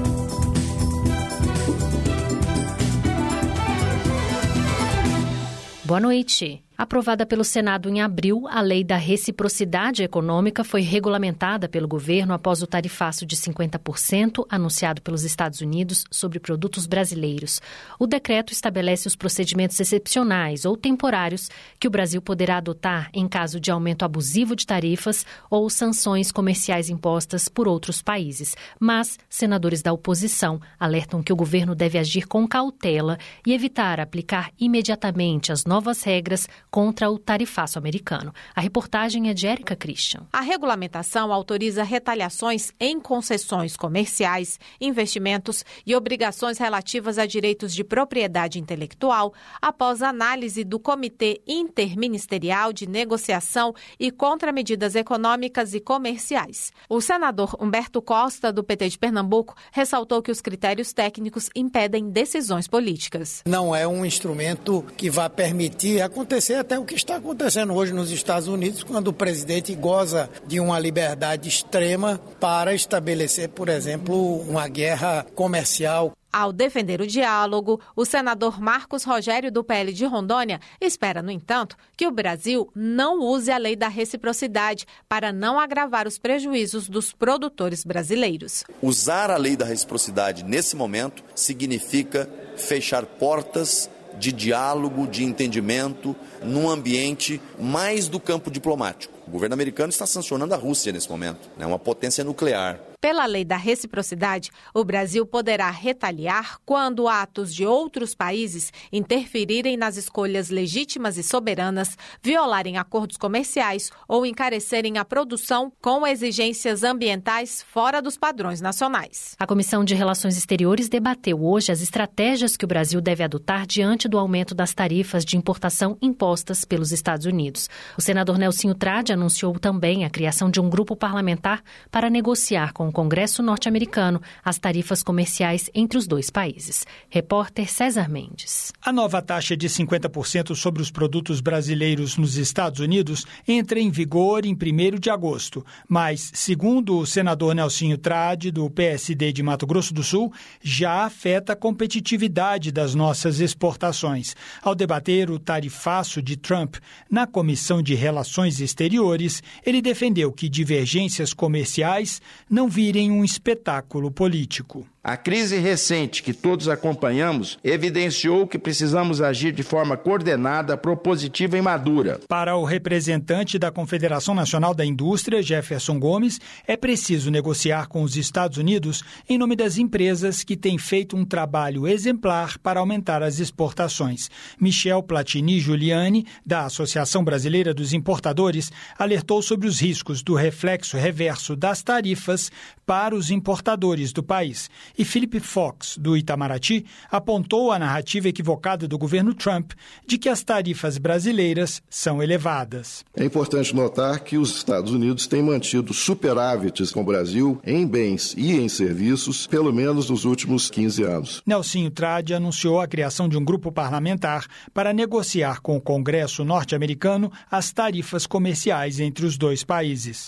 Boa noite. Aprovada pelo Senado em abril, a Lei da Reciprocidade Econômica foi regulamentada pelo governo após o tarifaço de cinquenta por cento anunciado pelos Estados Unidos sobre produtos brasileiros. O decreto estabelece os procedimentos excepcionais ou temporários que o Brasil poderá adotar em caso de aumento abusivo de tarifas ou sanções comerciais impostas por outros países. Mas senadores da oposição alertam que o governo deve agir com cautela e evitar aplicar imediatamente as novas regras contra o tarifaço americano. A reportagem é de Érica Christian. A regulamentação autoriza retaliações em concessões comerciais, investimentos e obrigações relativas a direitos de propriedade intelectual após análise do Comitê Interministerial de Negociação e Contramedidas Econômicas e Comerciais. O senador Humberto Costa, do P T de Pernambuco, ressaltou que os critérios técnicos impedem decisões políticas. Não é um instrumento que vai permitir acontecer até o que está acontecendo hoje nos Estados Unidos, quando o presidente goza de uma liberdade extrema para estabelecer, por exemplo, uma guerra comercial. Ao defender o diálogo, o senador Marcos Rogério, do P L de Rondônia, espera, no entanto, que o Brasil não use a lei da reciprocidade para não agravar os prejuízos dos produtores brasileiros. Usar a lei da reciprocidade nesse momento significa fechar portas de diálogo, de entendimento, num ambiente mais do campo diplomático. O governo americano está sancionando a Rússia nesse momento, né, uma potência nuclear. Pela lei da reciprocidade, o Brasil poderá retaliar quando atos de outros países interferirem nas escolhas legítimas e soberanas, violarem acordos comerciais ou encarecerem a produção com exigências ambientais fora dos padrões nacionais. A Comissão de Relações Exteriores debateu hoje as estratégias que o Brasil deve adotar diante do aumento das tarifas de importação impostas pelos Estados Unidos. O senador Nelsinho Trade anunciou também a criação de um grupo parlamentar para negociar com o Congresso norte-americano as tarifas comerciais entre os dois países. Repórter César Mendes. A nova taxa de cinquenta por cento sobre os produtos brasileiros nos Estados Unidos entra em vigor em primeiro de agosto, mas, segundo o senador Nelsinho Trade, do P S D de Mato Grosso do Sul, já afeta a competitividade das nossas exportações. Ao debater o tarifaço de Trump na Comissão de Relações Exteriores, ele defendeu que divergências comerciais não virem um espetáculo político. A crise recente que todos acompanhamos evidenciou que precisamos agir de forma coordenada, propositiva e madura. Para o representante da Confederação Nacional da Indústria, Jefferson Gomes, é preciso negociar com os Estados Unidos em nome das empresas que têm feito um trabalho exemplar para aumentar as exportações. Michel Platini Giuliani, da Associação Brasileira dos Importadores, alertou sobre os riscos do reflexo reverso das tarifas para os importadores do país. E Philip Fox, do Itamaraty, apontou a narrativa equivocada do governo Trump de que as tarifas brasileiras são elevadas. É importante notar que os Estados Unidos têm mantido superávites com o Brasil em bens e em serviços, pelo menos nos últimos quinze anos. Nelsinho Trade anunciou a criação de um grupo parlamentar para negociar com o Congresso norte-americano as tarifas comerciais entre os dois países.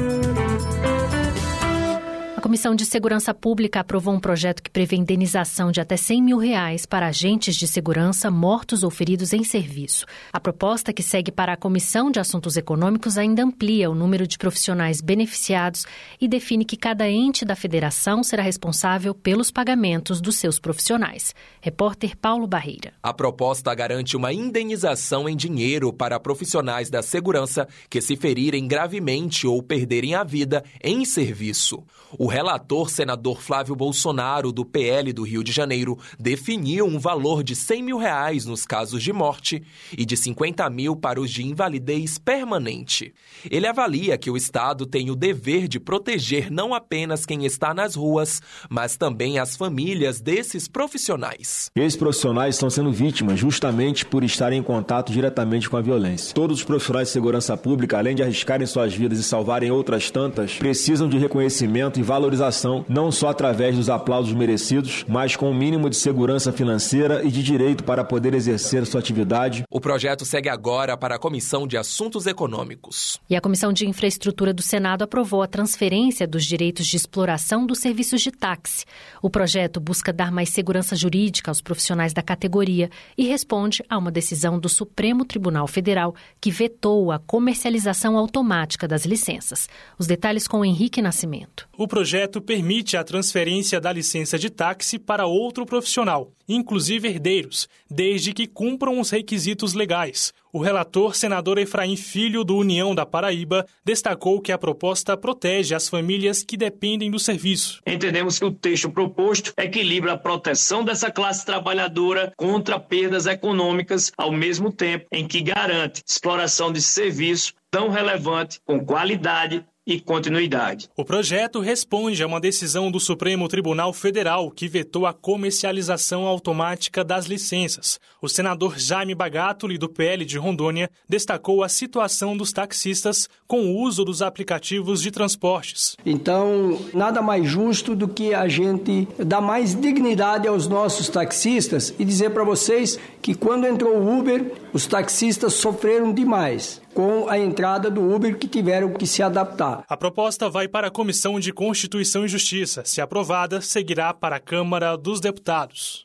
A Comissão de Segurança Pública aprovou um projeto que prevê indenização de até cem mil reais para agentes de segurança mortos ou feridos em serviço. A proposta, que segue para a Comissão de Assuntos Econômicos, ainda amplia o número de profissionais beneficiados e define que cada ente da federação será responsável pelos pagamentos dos seus profissionais. Repórter Paulo Barreira. A proposta garante uma indenização em dinheiro para profissionais da segurança que se ferirem gravemente ou perderem a vida em serviço. O relator, senador Flávio Bolsonaro, do P L do Rio de Janeiro, definiu um valor de cem mil reais nos casos de morte e de cinquenta mil para os de invalidez permanente. Ele avalia que o Estado tem o dever de proteger não apenas quem está nas ruas, mas também as famílias desses profissionais. Esses profissionais estão sendo vítimas justamente por estarem em contato diretamente com a violência. Todos os profissionais de segurança pública, além de arriscarem suas vidas e salvarem outras tantas, precisam de reconhecimento e valorização, não só através dos aplausos merecidos, mas com o um mínimo de segurança financeira e de direito para poder exercer sua atividade. O projeto segue agora para a Comissão de Assuntos Econômicos. E a Comissão de Infraestrutura do Senado aprovou a transferência dos direitos de exploração dos serviços de táxi. O projeto busca dar mais segurança jurídica aos profissionais da categoria e responde a uma decisão do Supremo Tribunal Federal que vetou a comercialização automática das licenças. Os detalhes com Henrique Nascimento. O projeto permite a transferência da licença de táxi para outro profissional, inclusive herdeiros, desde que cumpram os requisitos legais. O relator, senador Efraim Filho, do União da Paraíba, destacou que a proposta protege as famílias que dependem do serviço. Entendemos que o texto proposto equilibra a proteção dessa classe trabalhadora contra perdas econômicas, ao mesmo tempo em que garante exploração de serviço tão relevante, com qualidade e continuidade. O projeto responde a uma decisão do Supremo Tribunal Federal que vetou a comercialização automática das licenças. O senador Jaime Bagatoli, do P L de Rondônia, destacou a situação dos taxistas com o uso dos aplicativos de transportes. Então, nada mais justo do que a gente dar mais dignidade aos nossos taxistas e dizer para vocês que quando entrou o Uber, os taxistas sofreram demais com a entrada do Uber, que tiveram que se adaptar. A proposta vai para a Comissão de Constituição e Justiça. Se aprovada, seguirá para a Câmara dos Deputados.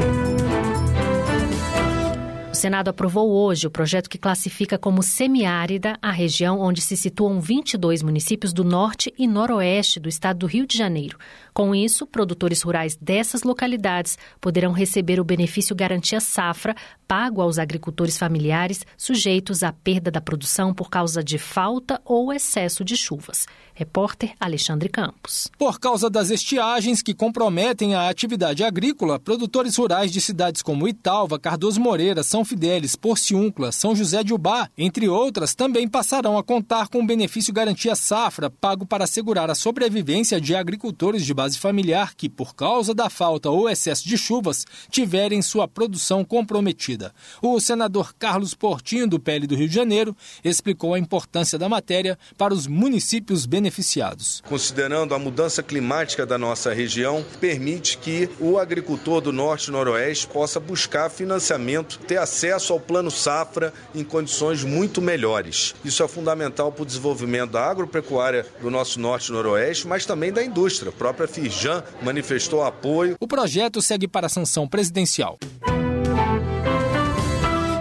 O Senado aprovou hoje o projeto que classifica como semiárida a região onde se situam vinte e dois municípios do norte e noroeste do estado do Rio de Janeiro. Com isso, produtores rurais dessas localidades poderão receber o benefício Garantia Safra, pago aos agricultores familiares sujeitos à perda da produção por causa de falta ou excesso de chuvas. Repórter Alexandre Campos. Por causa das estiagens que comprometem a atividade agrícola, produtores rurais de cidades como Italva, Cardoso Moreira, São Fidélis, Porciúncula, São José de Ubá, entre outras, também passarão a contar com o benefício Garantia Safra, pago para assegurar a sobrevivência de agricultores de base familiar que, por causa da falta ou excesso de chuvas, tiverem sua produção comprometida. O senador Carlos Portinho, do P L do Rio de Janeiro, explicou a importância da matéria para os municípios beneficiados. Considerando a mudança climática da nossa região, permite que o agricultor do Norte e Noroeste possa buscar financiamento, ter acesso ao Plano Safra em condições muito melhores. Isso é fundamental para o desenvolvimento da agropecuária do nosso Norte e Noroeste, mas também da indústria. A própria Firjan manifestou apoio. O projeto segue para a sanção presidencial. O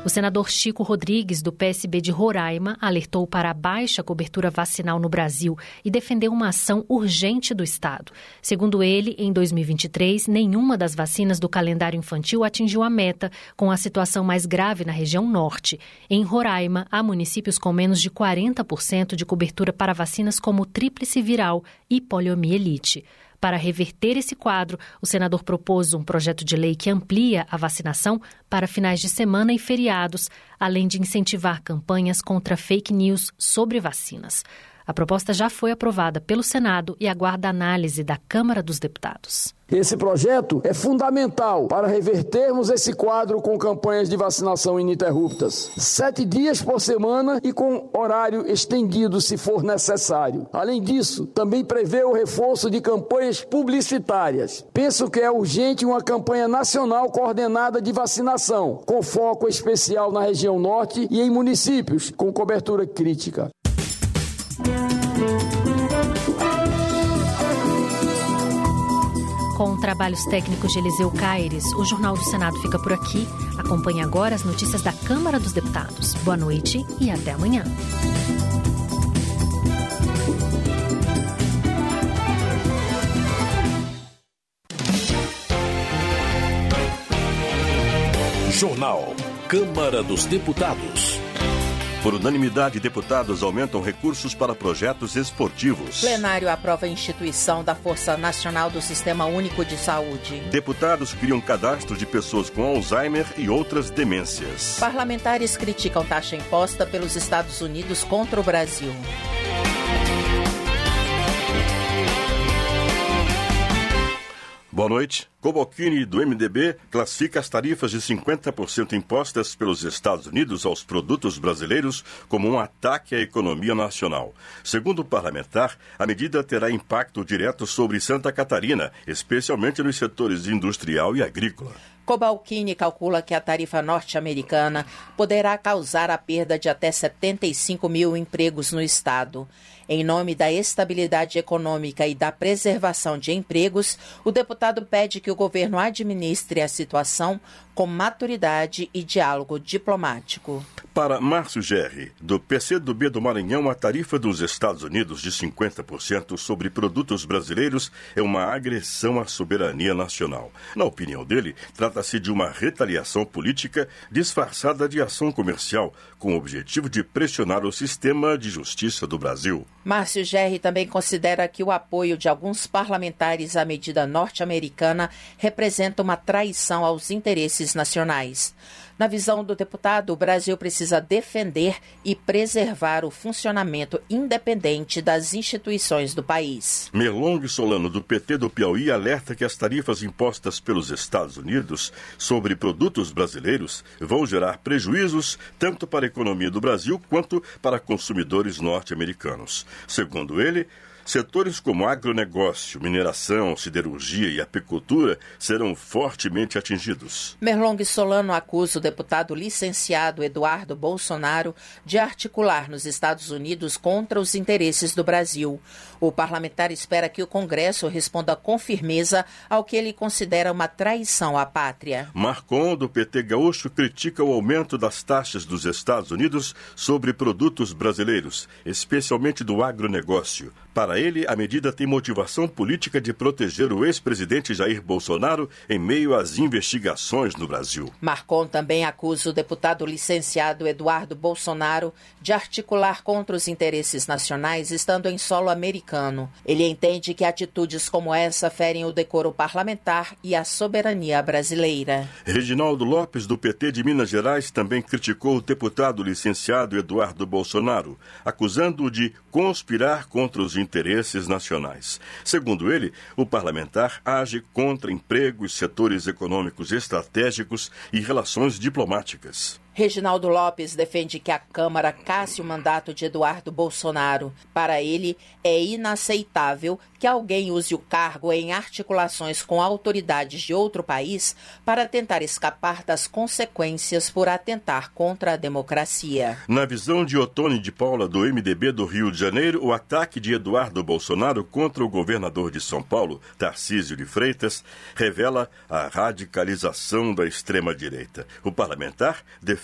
O senador Chico Rodrigues, do P S B de Roraima, alertou para a baixa cobertura vacinal no Brasil e defendeu uma ação urgente do Estado. Segundo ele, em dois mil e vinte e três, nenhuma das vacinas do calendário infantil atingiu a meta, com a situação mais grave na região norte. Em Roraima, há municípios com menos de quarenta por cento de cobertura para vacinas como tríplice viral e poliomielite. Para reverter esse quadro, o senador propôs um projeto de lei que amplia a vacinação para finais de semana e feriados, além de incentivar campanhas contra fake news sobre vacinas. A proposta já foi aprovada pelo Senado e aguarda análise da Câmara dos Deputados. Esse projeto é fundamental para revertermos esse quadro com campanhas de vacinação ininterruptas. Sete dias por semana e com horário estendido, se for necessário. Além disso, também prevê o reforço de campanhas publicitárias. Penso que é urgente uma campanha nacional coordenada de vacinação, com foco especial na região norte e em municípios com cobertura crítica. Com trabalhos técnicos de Eliseu Caires, o Jornal do Senado fica por aqui. Acompanhe agora as notícias da Câmara dos Deputados. Boa noite e até amanhã. Jornal Câmara dos Deputados. Por unanimidade, deputados aumentam recursos para projetos esportivos. Plenário aprova a instituição da Força Nacional do Sistema Único de Saúde. Deputados criam cadastro de pessoas com Alzheimer e outras demências. Parlamentares criticam taxa imposta pelos Estados Unidos contra o Brasil. Boa noite. Cobalcini, do M D B, classifica as tarifas de cinquenta por cento impostas pelos Estados Unidos aos produtos brasileiros como um ataque à economia nacional. Segundo o parlamentar, a medida terá impacto direto sobre Santa Catarina, especialmente nos setores industrial e agrícola. Cobalcini calcula que a tarifa norte-americana poderá causar a perda de até setenta e cinco mil empregos no estado. Em nome da estabilidade econômica e da preservação de empregos, o deputado pede que o governo administre a situação com maturidade e diálogo diplomático. Para Márcio Gerri, do P C do B do Maranhão, a tarifa dos Estados Unidos de cinquenta por cento sobre produtos brasileiros é uma agressão à soberania nacional. Na opinião dele, trata-se de uma retaliação política disfarçada de ação comercial, com o objetivo de pressionar o sistema de justiça do Brasil. Márcio Gerri também considera que o apoio de alguns parlamentares à medida norte-americana representa uma traição aos interesses nacionais. Na visão do deputado, o Brasil precisa defender e preservar o funcionamento independente das instituições do país. Merlong Solano, do P T do Piauí, alerta que as tarifas impostas pelos Estados Unidos sobre produtos brasileiros vão gerar prejuízos tanto para a economia do Brasil quanto para consumidores norte-americanos. Segundo ele, setores como agronegócio, mineração, siderurgia e apicultura serão fortemente atingidos. Merlong Solano acusa o deputado licenciado Eduardo Bolsonaro de articular nos Estados Unidos contra os interesses do Brasil. O parlamentar espera que o Congresso responda com firmeza ao que ele considera uma traição à pátria. Marcon, do P T gaúcho, critica o aumento das taxas dos Estados Unidos sobre produtos brasileiros, especialmente do agronegócio. Para ele, a medida tem motivação política de proteger o ex-presidente Jair Bolsonaro em meio às investigações no Brasil. Marcon também acusa o deputado licenciado Eduardo Bolsonaro de articular contra os interesses nacionais estando em solo americano. Ele entende que atitudes como essa ferem o decoro parlamentar e a soberania brasileira. Reginaldo Lopes, do P T de Minas Gerais, também criticou o deputado licenciado Eduardo Bolsonaro, acusando-o de conspirar contra os interesses nacionais. Segundo ele, o parlamentar age contra empregos, setores econômicos estratégicos e relações diplomáticas. Reginaldo Lopes defende que a Câmara casse o mandato de Eduardo Bolsonaro. Para ele, é inaceitável que alguém use o cargo em articulações com autoridades de outro país para tentar escapar das consequências por atentar contra a democracia. Na visão de Ottoni de Paula, do M D B do Rio de Janeiro, o ataque de Eduardo Bolsonaro contra o governador de São Paulo, Tarcísio de Freitas, revela a radicalização da extrema-direita. O parlamentar defende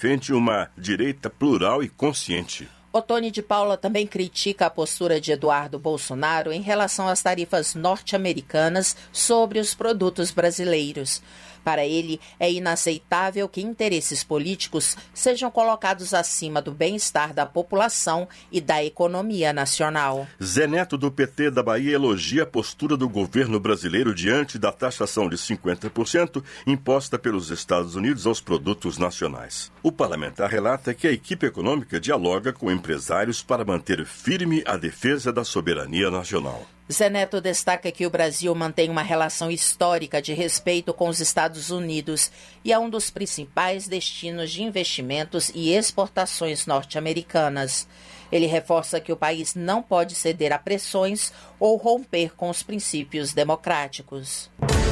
defende uma direita plural e consciente. Ottoni de Paula também critica a postura de Eduardo Bolsonaro em relação às tarifas norte-americanas sobre os produtos brasileiros. Para ele, é inaceitável que interesses políticos sejam colocados acima do bem-estar da população e da economia nacional. Zé Neto, do P T da Bahia, elogia a postura do governo brasileiro diante da taxação de cinquenta por cento imposta pelos Estados Unidos aos produtos nacionais. O parlamentar relata que a equipe econômica dialoga com empresários para manter firme a defesa da soberania nacional. Zé Neto destaca que o Brasil mantém uma relação histórica de respeito com os Estados Unidos e é um dos principais destinos de investimentos e exportações norte-americanas. Ele reforça que o país não pode ceder a pressões ou romper com os princípios democráticos.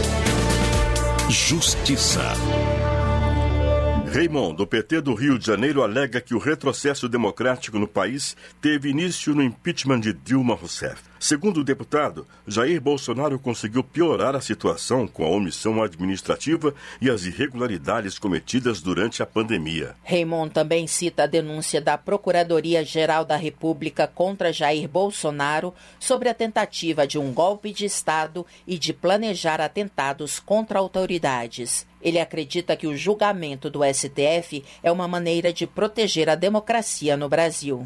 Justiça. Raymond, do P T do Rio de Janeiro, alega que o retrocesso democrático no país teve início no impeachment de Dilma Rousseff. Segundo o deputado, Jair Bolsonaro conseguiu piorar a situação com a omissão administrativa e as irregularidades cometidas durante a pandemia. Raymond também cita a denúncia da Procuradoria-Geral da República contra Jair Bolsonaro sobre a tentativa de um golpe de Estado e de planejar atentados contra autoridades. Ele acredita que o julgamento do S T F é uma maneira de proteger a democracia no Brasil.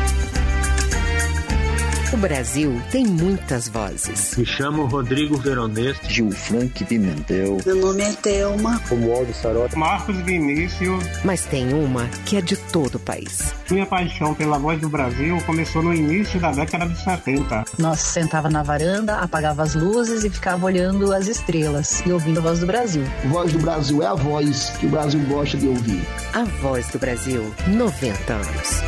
O Brasil tem muitas vozes. Me chamo Rodrigo Veronese. Gil Frank Pimentel. Meu nome é Thelma. Romualdo Sarota. Marcos Vinícius. Mas tem uma que é de todo o país. Minha paixão pela Voz do Brasil começou no início da década de setenta. Nós sentava na varanda, apagava as luzes e ficava olhando as estrelas e ouvindo a Voz do Brasil. Voz do Brasil é a voz que o Brasil gosta de ouvir. A Voz do Brasil, noventa anos.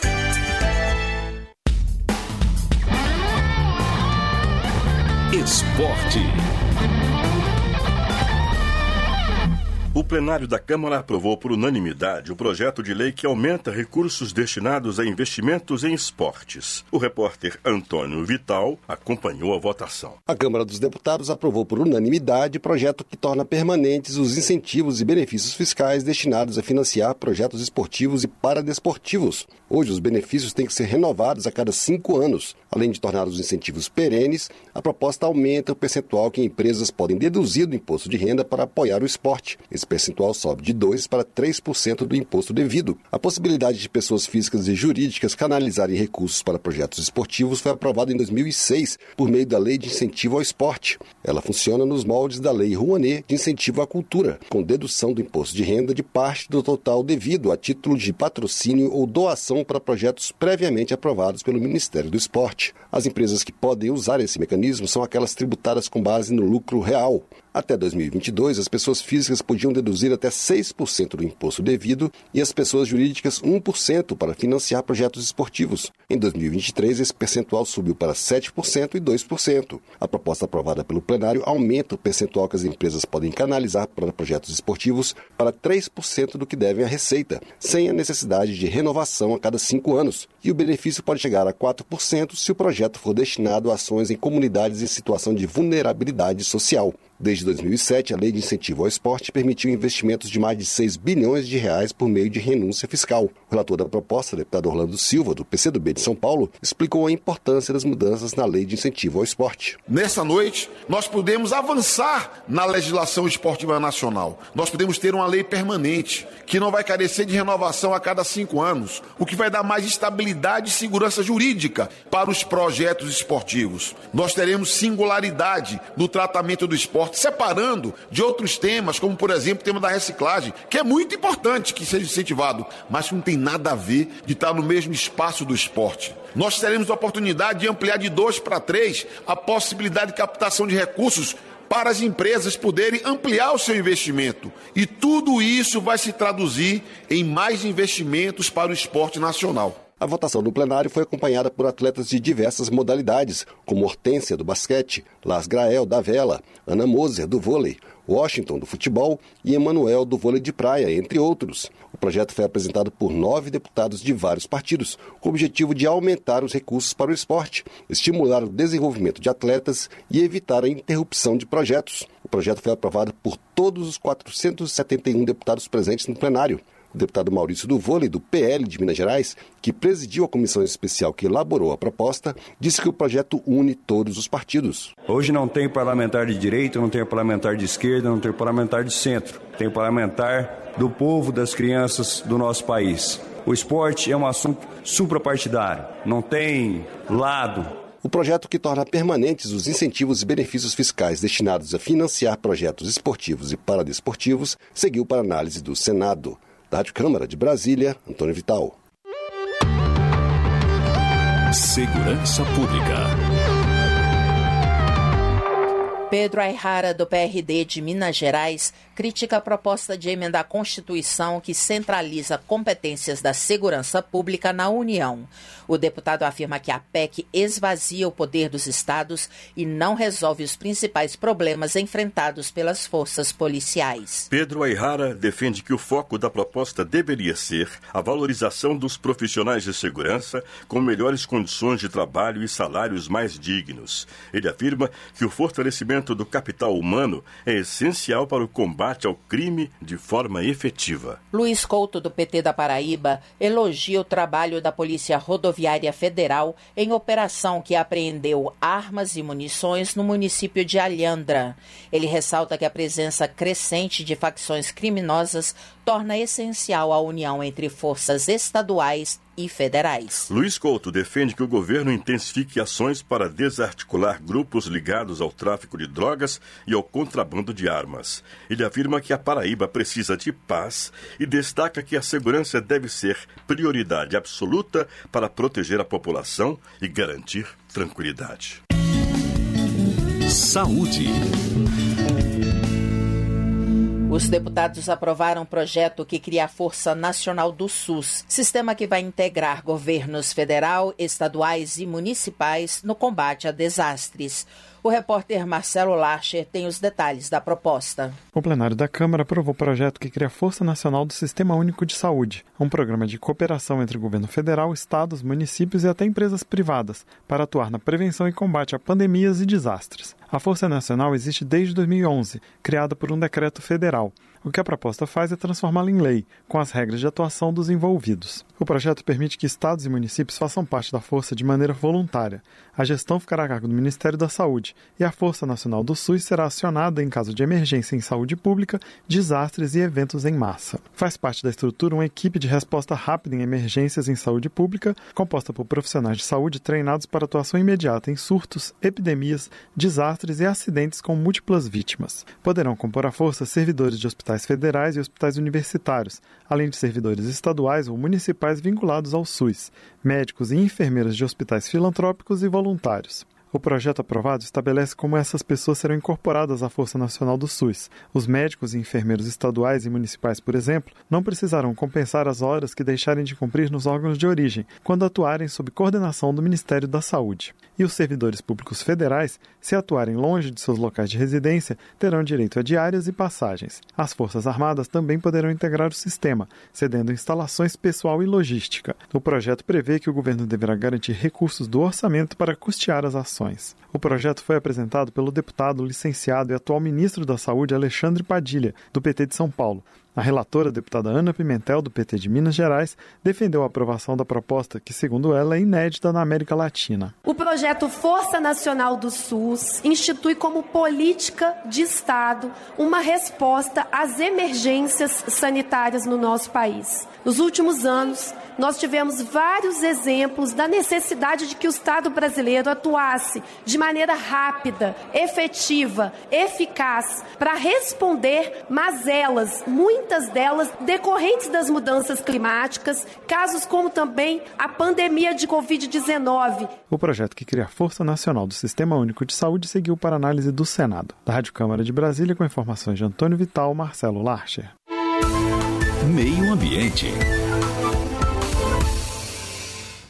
Esporte. O plenário da Câmara aprovou por unanimidade o projeto de lei que aumenta recursos destinados a investimentos em esportes. O repórter Antônio Vital acompanhou a votação. A Câmara dos Deputados aprovou por unanimidade o projeto que torna permanentes os incentivos e benefícios fiscais destinados a financiar projetos esportivos e paradesportivos. Hoje, os benefícios têm que ser renovados a cada cinco anos. Além de tornar os incentivos perenes, a proposta aumenta o percentual que empresas podem deduzir do imposto de renda para apoiar o esporte. Esse percentual sobe de dois por cento para três por cento do imposto devido. A possibilidade de pessoas físicas e jurídicas canalizarem recursos para projetos esportivos foi aprovada em dois mil e seis por meio da Lei de Incentivo ao Esporte. Ela funciona nos moldes da Lei Rouanet de Incentivo à Cultura, com dedução do imposto de renda de parte do total devido a título de patrocínio ou doação para projetos previamente aprovados pelo Ministério do Esporte. As empresas que podem usar esse mecanismo são aquelas tributadas com base no lucro real. Até dois mil e vinte e dois, as pessoas físicas podiam deduzir até seis por cento do imposto devido e as pessoas jurídicas um por cento para financiar projetos esportivos. Em dois mil e vinte e três, esse percentual subiu para sete por cento e dois por cento. A proposta aprovada pelo plenário aumenta o percentual que as empresas podem canalizar para projetos esportivos para três por cento do que devem à receita, sem a necessidade de renovação a cada cinco anos. E o benefício pode chegar a quatro por cento se o projeto for destinado a ações em comunidades em situação de vulnerabilidade social. Desde dois mil e sete, a Lei de Incentivo ao Esporte permitiu investimentos de mais de seis bilhões de reais por meio de renúncia fiscal. O relator da proposta, deputado Orlando Silva, do P C do B de São Paulo, explicou a importância das mudanças na Lei de Incentivo ao Esporte. Nessa noite, nós podemos avançar na legislação esportiva nacional. Nós podemos ter uma lei permanente, que não vai carecer de renovação a cada cinco anos, o que vai dar mais estabilidade e segurança jurídica para os projetos esportivos. Nós teremos singularidade no tratamento do esporte, separando de outros temas, como, por exemplo, o tema da reciclagem, que é muito importante que seja incentivado, mas que não tem nada a ver de estar no mesmo espaço do esporte. Nós teremos a oportunidade de ampliar de dois para três a possibilidade de captação de recursos para as empresas poderem ampliar o seu investimento. E tudo isso vai se traduzir em mais investimentos para o esporte nacional. A votação no plenário foi acompanhada por atletas de diversas modalidades, como Hortência, do basquete, Las Grael, da vela, Ana Moser, do vôlei, Washington, do futebol e Emanuel, do vôlei de praia, entre outros. O projeto foi apresentado por nove deputados de vários partidos, com o objetivo de aumentar os recursos para o esporte, estimular o desenvolvimento de atletas e evitar a interrupção de projetos. O projeto foi aprovado por todos os quatrocentos e setenta e um deputados presentes no plenário. O O deputado Maurício do Vôlei, do P L de Minas Gerais, que presidiu a comissão especial que elaborou a proposta, disse que o projeto une todos os partidos. Hoje não tem parlamentar de direita, não tem parlamentar de esquerda, não tem parlamentar de centro. Tem parlamentar do povo, das crianças do nosso país. O esporte é um assunto suprapartidário, não tem lado. O projeto que torna permanentes os incentivos e benefícios fiscais destinados a financiar projetos esportivos e paradesportivos seguiu para análise do Senado. Da Rádio Câmara de Brasília, Antônio Vital. Segurança Pública. Pedro Ayrara, do P R D de Minas Gerais, critica a proposta de emenda à Constituição que centraliza competências da segurança pública na União. O deputado afirma que a P E C esvazia o poder dos estados e não resolve os principais problemas enfrentados pelas forças policiais. Pedro Ayrara defende que o foco da proposta deveria ser a valorização dos profissionais de segurança com melhores condições de trabalho e salários mais dignos. Ele afirma que o fortalecimento do capital humano é essencial para o combate ao crime de forma efetiva. Luiz Couto, do P T da Paraíba, elogia o trabalho da Polícia Rodoviária Federal em operação que apreendeu armas e munições no município de Alhandra. Ele ressalta que a presença crescente de facções criminosas torna essencial a união entre forças estaduais e federais. Luiz Couto defende que o governo intensifique ações para desarticular grupos ligados ao tráfico de drogas e ao contrabando de armas. Ele afirma que a Paraíba precisa de paz e destaca que a segurança deve ser prioridade absoluta para proteger a população e garantir tranquilidade. Saúde. Os deputados aprovaram um projeto que cria a Força Nacional do SUS, sistema que vai integrar governos federal, estaduais e municipais no combate a desastres. O repórter Marcelo Larcher tem os detalhes da proposta. O plenário da Câmara aprovou o projeto que cria a Força Nacional do Sistema Único de Saúde, um programa de cooperação entre o governo federal, estados, municípios e até empresas privadas, para atuar na prevenção e combate a pandemias e desastres. A Força Nacional existe desde dois mil e onze, criada por um decreto federal. O que a proposta faz é transformá-la em lei, com as regras de atuação dos envolvidos. O projeto permite que estados e municípios façam parte da força de maneira voluntária. A gestão ficará a cargo do Ministério da Saúde e a Força Nacional do SUS será acionada em caso de emergência em saúde pública, desastres e eventos em massa. Faz parte da estrutura uma equipe de resposta rápida em emergências em saúde pública, composta por profissionais de saúde treinados para atuação imediata em surtos, epidemias, desastres e acidentes com múltiplas vítimas. Poderão compor a força servidores de hospitais federais e hospitais universitários, além de servidores estaduais ou municipais vinculados ao SUS, médicos e enfermeiros de hospitais filantrópicos e voluntários. O projeto aprovado estabelece como essas pessoas serão incorporadas à Força Nacional do SUS. Os médicos e enfermeiros estaduais e municipais, por exemplo, não precisarão compensar as horas que deixarem de cumprir nos órgãos de origem, quando atuarem sob coordenação do Ministério da Saúde. E os servidores públicos federais, se atuarem longe de seus locais de residência, terão direito a diárias e passagens. As Forças Armadas também poderão integrar o sistema, cedendo instalações, pessoal e logística. O projeto prevê que o governo deverá garantir recursos do orçamento para custear as ações. O projeto foi apresentado pelo deputado, licenciado e atual ministro da Saúde Alexandre Padilha, do P T de São Paulo. A relatora, a deputada Ana Pimentel, do P T de Minas Gerais, defendeu a aprovação da proposta, que, segundo ela, é inédita na América Latina. O projeto Força Nacional do SUS institui como política de Estado uma resposta às emergências sanitárias no nosso país. Nos últimos anos, nós tivemos vários exemplos da necessidade de que o Estado brasileiro atuasse de maneira rápida, efetiva, eficaz, para responder mazelas, muitas delas decorrentes das mudanças climáticas, casos como também a pandemia de covid dezenove. O projeto que cria a Força Nacional do Sistema Único de Saúde seguiu para análise do Senado. Da Rádio Câmara de Brasília, com informações de Antônio Vital, Marcelo Larcher. Meio Ambiente.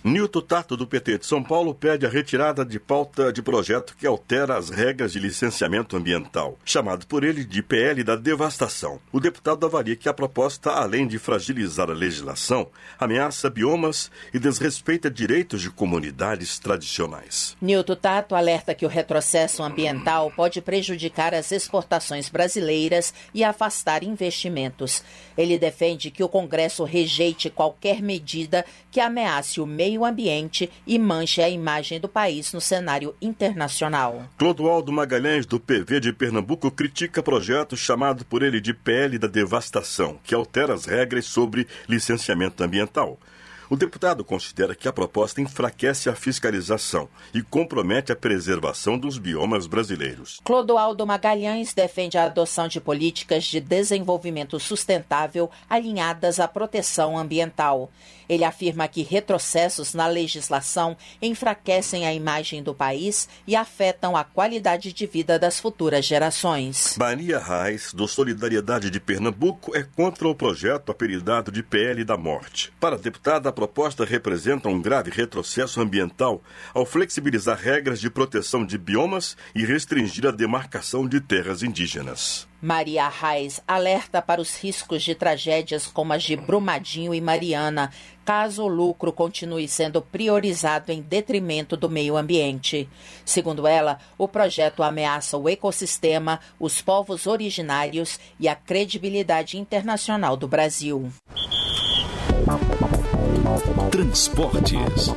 Nilton Tato, do P T de São Paulo, pede a retirada de pauta de projeto que altera as regras de licenciamento ambiental, chamado por ele de P L da devastação. O deputado avalia que a proposta, além de fragilizar a legislação, ameaça biomas e desrespeita direitos de comunidades tradicionais. Nilton Tato alerta que o retrocesso ambiental pode prejudicar as exportações brasileiras e afastar investimentos. Ele defende que o Congresso rejeite qualquer medida que ameace o meio ambiente e manche a imagem do país no cenário internacional. Clodoaldo Magalhães, do P V de Pernambuco, critica projeto chamado por ele de P L da devastação, que altera as regras sobre licenciamento ambiental. O deputado considera que a proposta enfraquece a fiscalização e compromete a preservação dos biomas brasileiros. Clodoaldo Magalhães defende a adoção de políticas de desenvolvimento sustentável alinhadas à proteção ambiental. Ele afirma que retrocessos na legislação enfraquecem a imagem do país e afetam a qualidade de vida das futuras gerações. Maria Reis, do Solidariedade de Pernambuco, é contra o projeto apelidado de P L da Morte. Para a deputada, a proposta representa um grave retrocesso ambiental ao flexibilizar regras de proteção de biomas e restringir a demarcação de terras indígenas. Maria Reis alerta para os riscos de tragédias como as de Brumadinho e Mariana, caso o lucro continue sendo priorizado em detrimento do meio ambiente. Segundo ela, o projeto ameaça o ecossistema, os povos originários e a credibilidade internacional do Brasil. Transportes.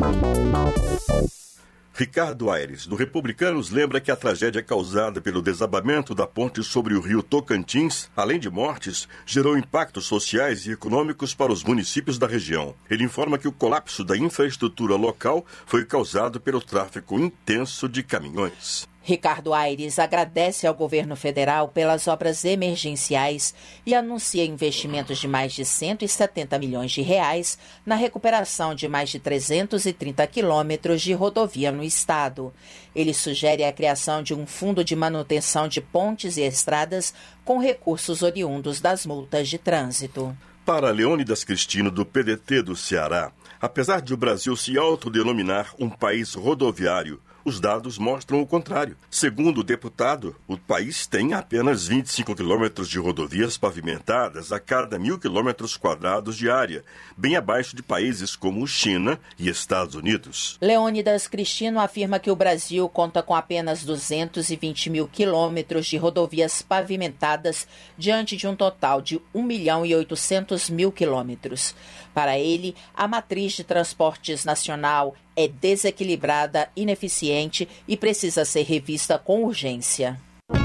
Ricardo Aires, do Republicanos, lembra que a tragédia causada pelo desabamento da ponte sobre o rio Tocantins, além de mortes, gerou impactos sociais e econômicos para os municípios da região. Ele informa que o colapso da infraestrutura local foi causado pelo tráfego intenso de caminhões. Ricardo Aires agradece ao governo federal pelas obras emergenciais e anuncia investimentos de mais de cento e setenta milhões de reais na recuperação de mais de trezentos e trinta quilômetros de rodovia no estado. Ele sugere a criação de um fundo de manutenção de pontes e estradas com recursos oriundos das multas de trânsito. Para Leônidas Cristino, do P D T do Ceará, apesar de o Brasil se autodenominar um país rodoviário, os dados mostram o contrário. Segundo o deputado, o país tem apenas vinte e cinco quilômetros de rodovias pavimentadas a cada mil quilômetros quadrados de área, bem abaixo de países como China e Estados Unidos. Leônidas Cristino afirma que o Brasil conta com apenas duzentos e vinte mil quilômetros de rodovias pavimentadas diante de um total de um milhão e oitocentos mil quilômetros. Para ele, a matriz de transportes nacional é desequilibrada, ineficiente e precisa ser revista com urgência.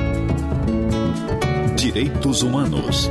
Direitos Humanos.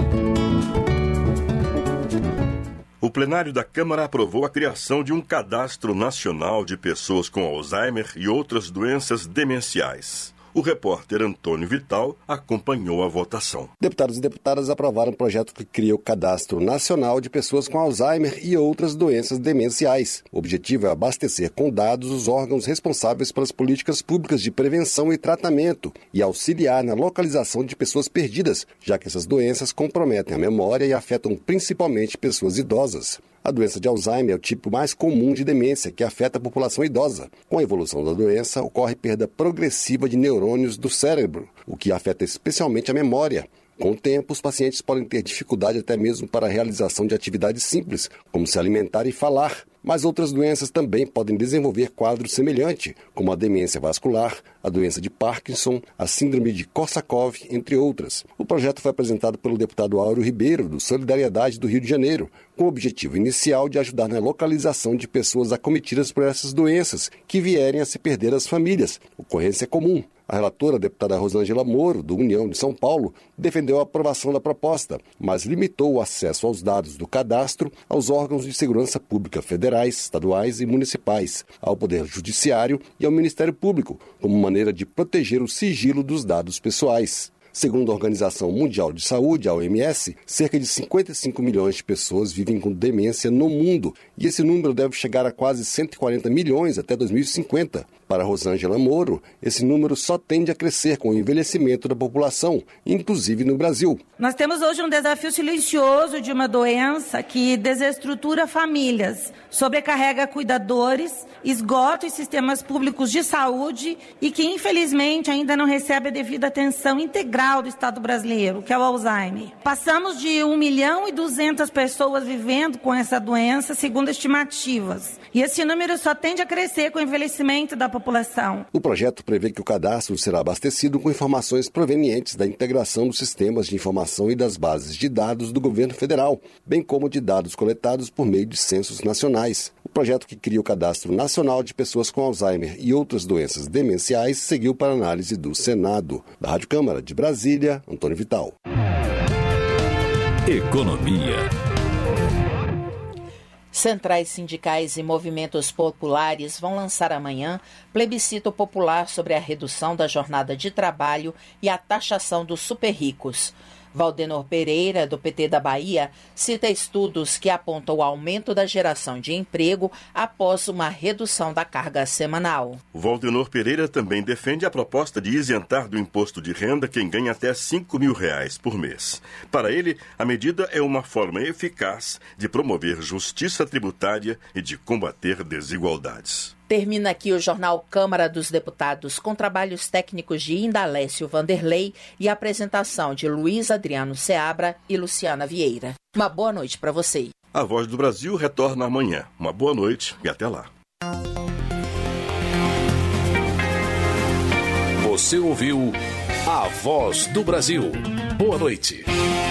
O plenário da Câmara aprovou a criação de um cadastro nacional de pessoas com Alzheimer e outras doenças demenciais. O repórter Antônio Vital acompanhou a votação. Deputados e deputadas aprovaram um projeto que cria o Cadastro Nacional de Pessoas com Alzheimer e outras doenças demenciais. O objetivo é abastecer com dados os órgãos responsáveis pelas políticas públicas de prevenção e tratamento e auxiliar na localização de pessoas perdidas, já que essas doenças comprometem a memória e afetam principalmente pessoas idosas. A doença de Alzheimer é o tipo mais comum de demência que afeta a população idosa. Com a evolução da doença, ocorre perda progressiva de neurônios do cérebro, o que afeta especialmente a memória. Com o tempo, os pacientes podem ter dificuldade até mesmo para a realização de atividades simples, como se alimentar e falar. Mas outras doenças também podem desenvolver quadros semelhantes, como a demência vascular, a doença de Parkinson, a síndrome de Korsakoff, entre outras. O projeto foi apresentado pelo deputado Áureo Ribeiro, do Solidariedade do Rio de Janeiro, com o objetivo inicial de ajudar na localização de pessoas acometidas por essas doenças que vierem a se perder as famílias, ocorrência comum. A relatora, a deputada Rosângela Moro, do União de São Paulo, defendeu a aprovação da proposta, mas limitou o acesso aos dados do cadastro aos órgãos de segurança pública federais, estaduais e municipais, ao Poder Judiciário e ao Ministério Público, como maneira de proteger o sigilo dos dados pessoais. Segundo a Organização Mundial de Saúde, a O M S, cerca de cinquenta e cinco milhões de pessoas vivem com demência no mundo, e esse número deve chegar a quase cento e quarenta milhões até dois mil e cinquenta. Para Rosângela Moro, esse número só tende a crescer com o envelhecimento da população, inclusive no Brasil. Nós temos hoje um desafio silencioso de uma doença que desestrutura famílias, sobrecarrega cuidadores, esgota os sistemas públicos de saúde e que, infelizmente, ainda não recebe a devida atenção integral do Estado brasileiro, que é o Alzheimer. Passamos de um milhão e duzentas pessoas vivendo com essa doença, segundo estimativas. E esse número só tende a crescer com o envelhecimento da população. O projeto prevê que o cadastro será abastecido com informações provenientes da integração dos sistemas de informação e das bases de dados do governo federal, bem como de dados coletados por meio de censos nacionais. O projeto que cria o Cadastro Nacional de Pessoas com Alzheimer e outras doenças demenciais seguiu para análise do Senado. Da Rádio Câmara de Brasília, Antônio Vital. Economia. Centrais sindicais e movimentos populares vão lançar amanhã plebiscito popular sobre a redução da jornada de trabalho e a taxação dos super-ricos. Valdenor Pereira, do P T da Bahia, cita estudos que apontam o aumento da geração de emprego após uma redução da carga semanal. Valdenor Pereira também defende a proposta de isentar do imposto de renda quem ganha até cinco mil reais por mês. Para ele, a medida é uma forma eficaz de promover justiça tributária e de combater desigualdades. Termina aqui o jornal Câmara dos Deputados, com trabalhos técnicos de Indalécio Vanderlei e apresentação de Luiz Adriano Seabra e Luciana Vieira. Uma boa noite para você. A Voz do Brasil retorna amanhã. Uma boa noite e até lá. Você ouviu A Voz do Brasil. Boa noite.